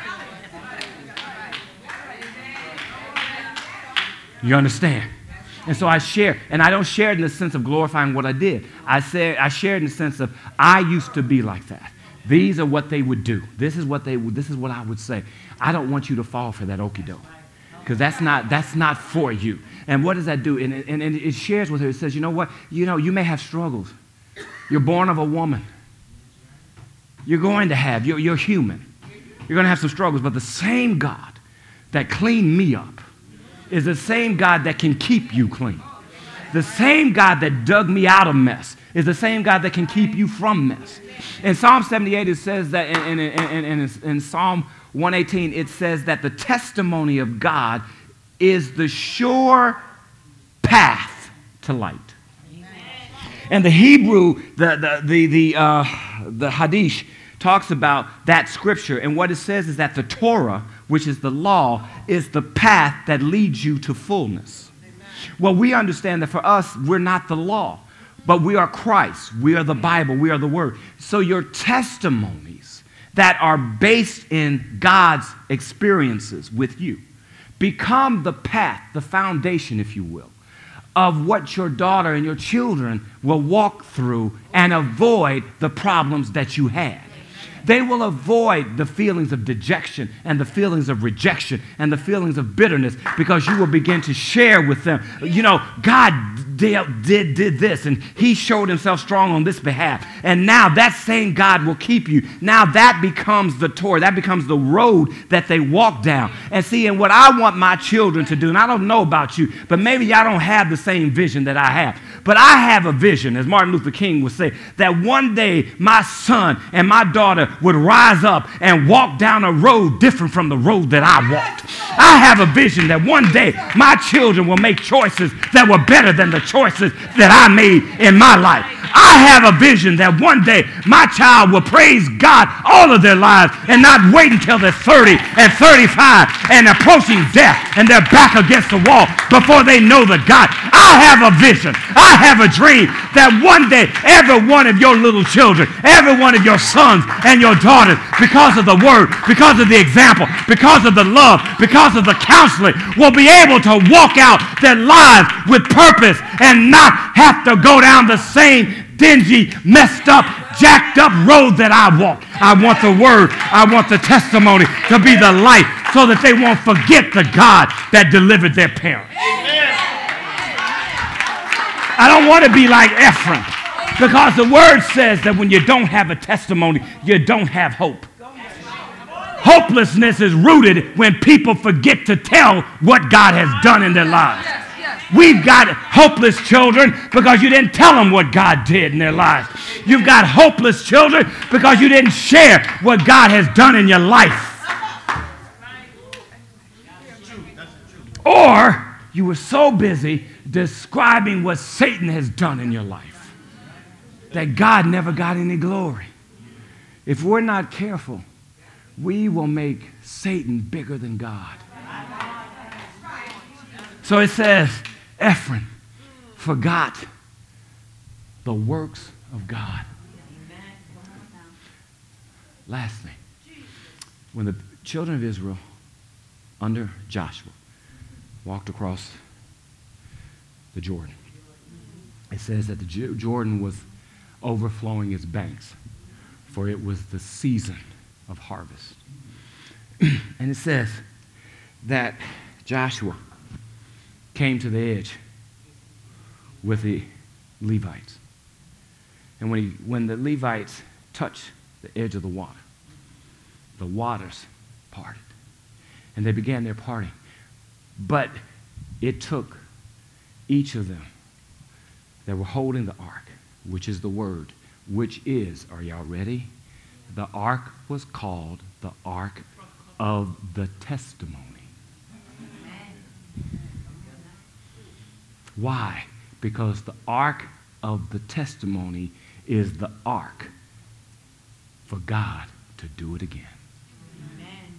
You understand? And so I share, and I don't share it in the sense of glorifying what I did. I share it in the sense of I used to be like that. These are what they would do. This is what I would say. I don't want you to fall for that okie doke, because that's not for you. And what does that do? And it shares with her. It says, you know what? You may have struggles. You're born of a woman. You're going to have. You're human. You're going to have some struggles. But the same God that cleaned me up is the same God that can keep you clean. The same God that dug me out of mess is the same God that can keep you from mess. In Psalm 78, it says that, in Psalm 118, it says that the testimony of God is the sure path to light. And the Hebrew, the Hadith, talks about that scripture. And what it says is that the Torah, which is the law, is the path that leads you to fullness. Well, we understand that for us, we're not the law, but we are Christ. We are the Bible. We are the Word. So your testimonies that are based in God's experiences with you become the path, the foundation, if you will, of what your daughter and your children will walk through and avoid the problems that you had. They will avoid the feelings of dejection and the feelings of rejection and the feelings of bitterness, because you will begin to share with them, you know, God did this, and he showed himself strong on this behalf. And now that same God will keep you. Now that becomes the Torah. That becomes the road that they walk down. And see, and what I want my children to do, and I don't know about you, but maybe y'all don't have the same vision that I have. But I have a vision, as Martin Luther King would say, that one day my son and my daughter would rise up and walk down a road different from the road that I walked. I have a vision that one day my children will make choices that were better than the choices that I made in my life. I have a vision that one day my child will praise God all of their lives and not wait until they're 30 and 35 and approaching death and they're back against the wall before they know the God. I have a vision. I have a dream that one day every one of your little children, every one of your sons and your daughters, because of the word, because of the example, because of the love, because of the counseling, will be able to walk out their lives with purpose and not have to go down the same dingy, messed up, jacked up road that I walked. I want the word, I want the testimony to be the light so that they won't forget the God that delivered their parents. I don't want to be like Ephraim, because the word says that when you don't have a testimony, you don't have hope. Hopelessness is rooted when people forget to tell what God has done in their lives. We've got hopeless children because you didn't tell them what God did in their lives. You've got hopeless children because you didn't share what God has done in your life. Or you were so busy describing what Satan has done in your life that God never got any glory. If we're not careful, we will make Satan bigger than God. So it says, Ephraim forgot the works of God. Last thing, when the children of Israel under Joshua walked across the Jordan, it says that the Jordan was overflowing its banks, for it was the season of harvest. And it says that Joshua came to the edge with the Levites. And when the Levites touched the edge of the waters parted. And they began their parting. But it took each of them that were holding the ark, which is the word, which is, are y'all ready? The ark was called the Ark of the Testimony. Why? Because the Ark of the Testimony is the ark for God to do it again. Amen.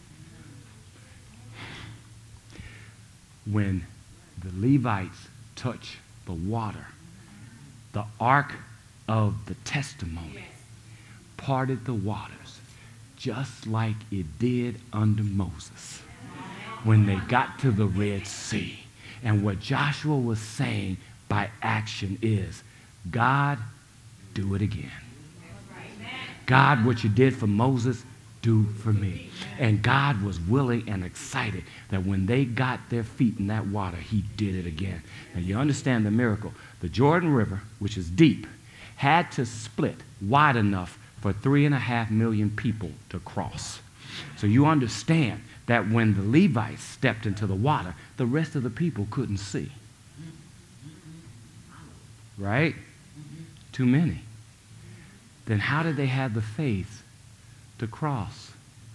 When the Levites touch the water, the Ark of the Testimony parted the waters just like it did under Moses when they got to the Red Sea. And what Joshua was saying by action is, God, do it again. God, what you did for Moses, do for me. And God was willing and excited that when they got their feet in that water, he did it again. And you understand the miracle. The Jordan River, which is deep, had to split wide enough for 3.5 million people to cross. So you understand that when the Levites stepped into the water, the rest of the people couldn't see. right? Too many. Then how did they have the faith to cross?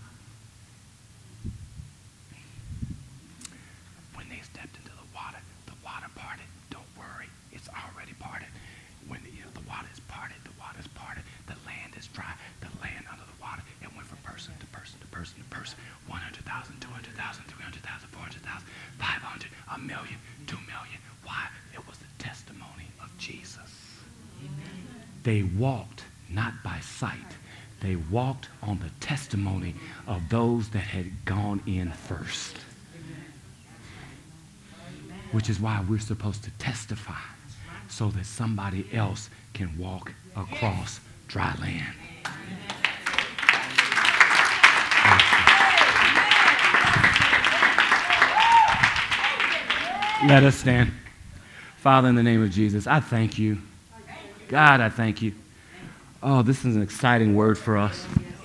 When they stepped into the water parted. Don't worry, it's already parted. When the water is parted, the land is dry, the land under the water, it went from person to person to person to person. 100,000, 200,000, 300,000, 400,000, 500, a million, 2 million. Why? It was the testimony of Jesus. They walked not by sight. They walked on the testimony of those that had gone in first. Which is why we're supposed to testify so that somebody else can walk across dry land. Let us stand. Father, in the name of Jesus, I thank you. God, I thank you. Oh, this is an exciting word for us.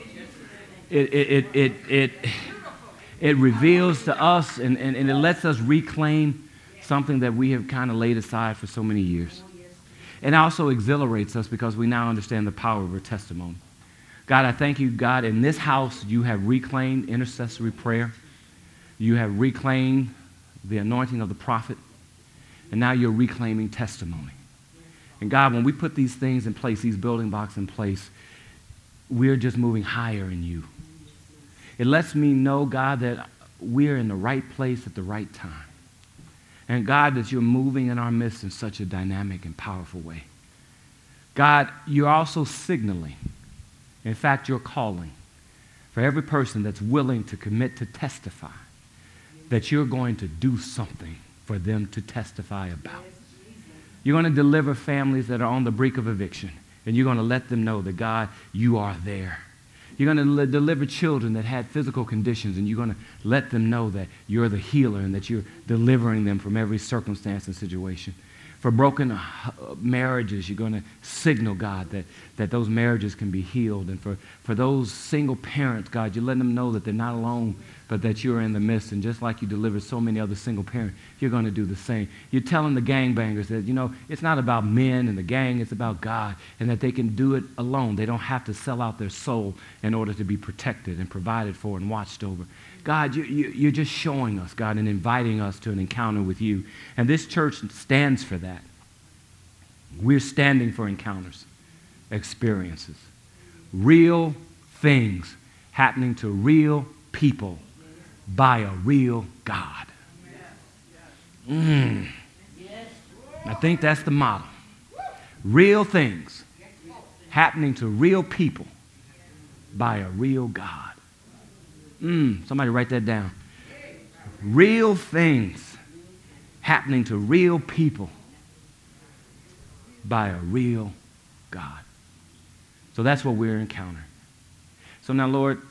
It reveals to us and it lets us reclaim something that we have kind of laid aside for so many years. It also exhilarates us because we now understand the power of our testimony. God, I thank you, God, in this house you have reclaimed intercessory prayer. You have reclaimed the anointing of the prophet. And now you're reclaiming testimony. And God, when we put these things in place, these building blocks in place, we're just moving higher in you. It lets me know, God, that we're in the right place at the right time. And God, that you're moving in our midst in such a dynamic and powerful way. God, you're also signaling, in fact, you're calling for every person that's willing to commit to testify that you're going to do something for them to testify about. You're going to deliver families that are on the brink of eviction, and you're going to let them know that, God, you are there. You're going to deliver children that had physical conditions, and you're going to let them know that you're the healer and that you're delivering them from every circumstance and situation. For broken marriages, you're going to signal, God, that those marriages can be healed. And for those single parents, God, you're letting them know that they're not alone, but that you're in the midst. And just like you delivered so many other single parents, you're going to do the same. You're telling the gangbangers that, it's not about men and the gang, it's about God, and that they can do it alone. They don't have to sell out their soul in order to be protected and provided for and watched over. God, you're just showing us, God, and inviting us to an encounter with you. And this church stands for that. We're standing for encounters, experiences, real things happening to real people by a real God. I think that's the model. Real things happening to real people by a real God. Somebody write that down. Real things happening to real people by a real God. So that's what we're encountering. So now, Lord,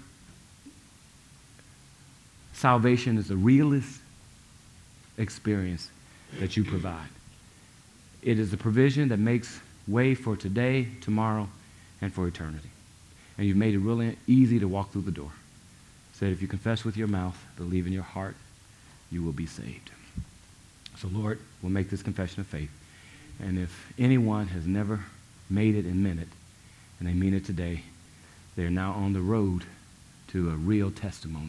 salvation is the realest experience that you provide. It is the provision that makes way for today, tomorrow, and for eternity. And you've made it really easy to walk through the door. Said if you confess with your mouth, believe in your heart, you will be saved. So, Lord, we'll make this confession of faith. And if anyone has never made it and meant it, and they mean it today, they're now on the road to a real testimony.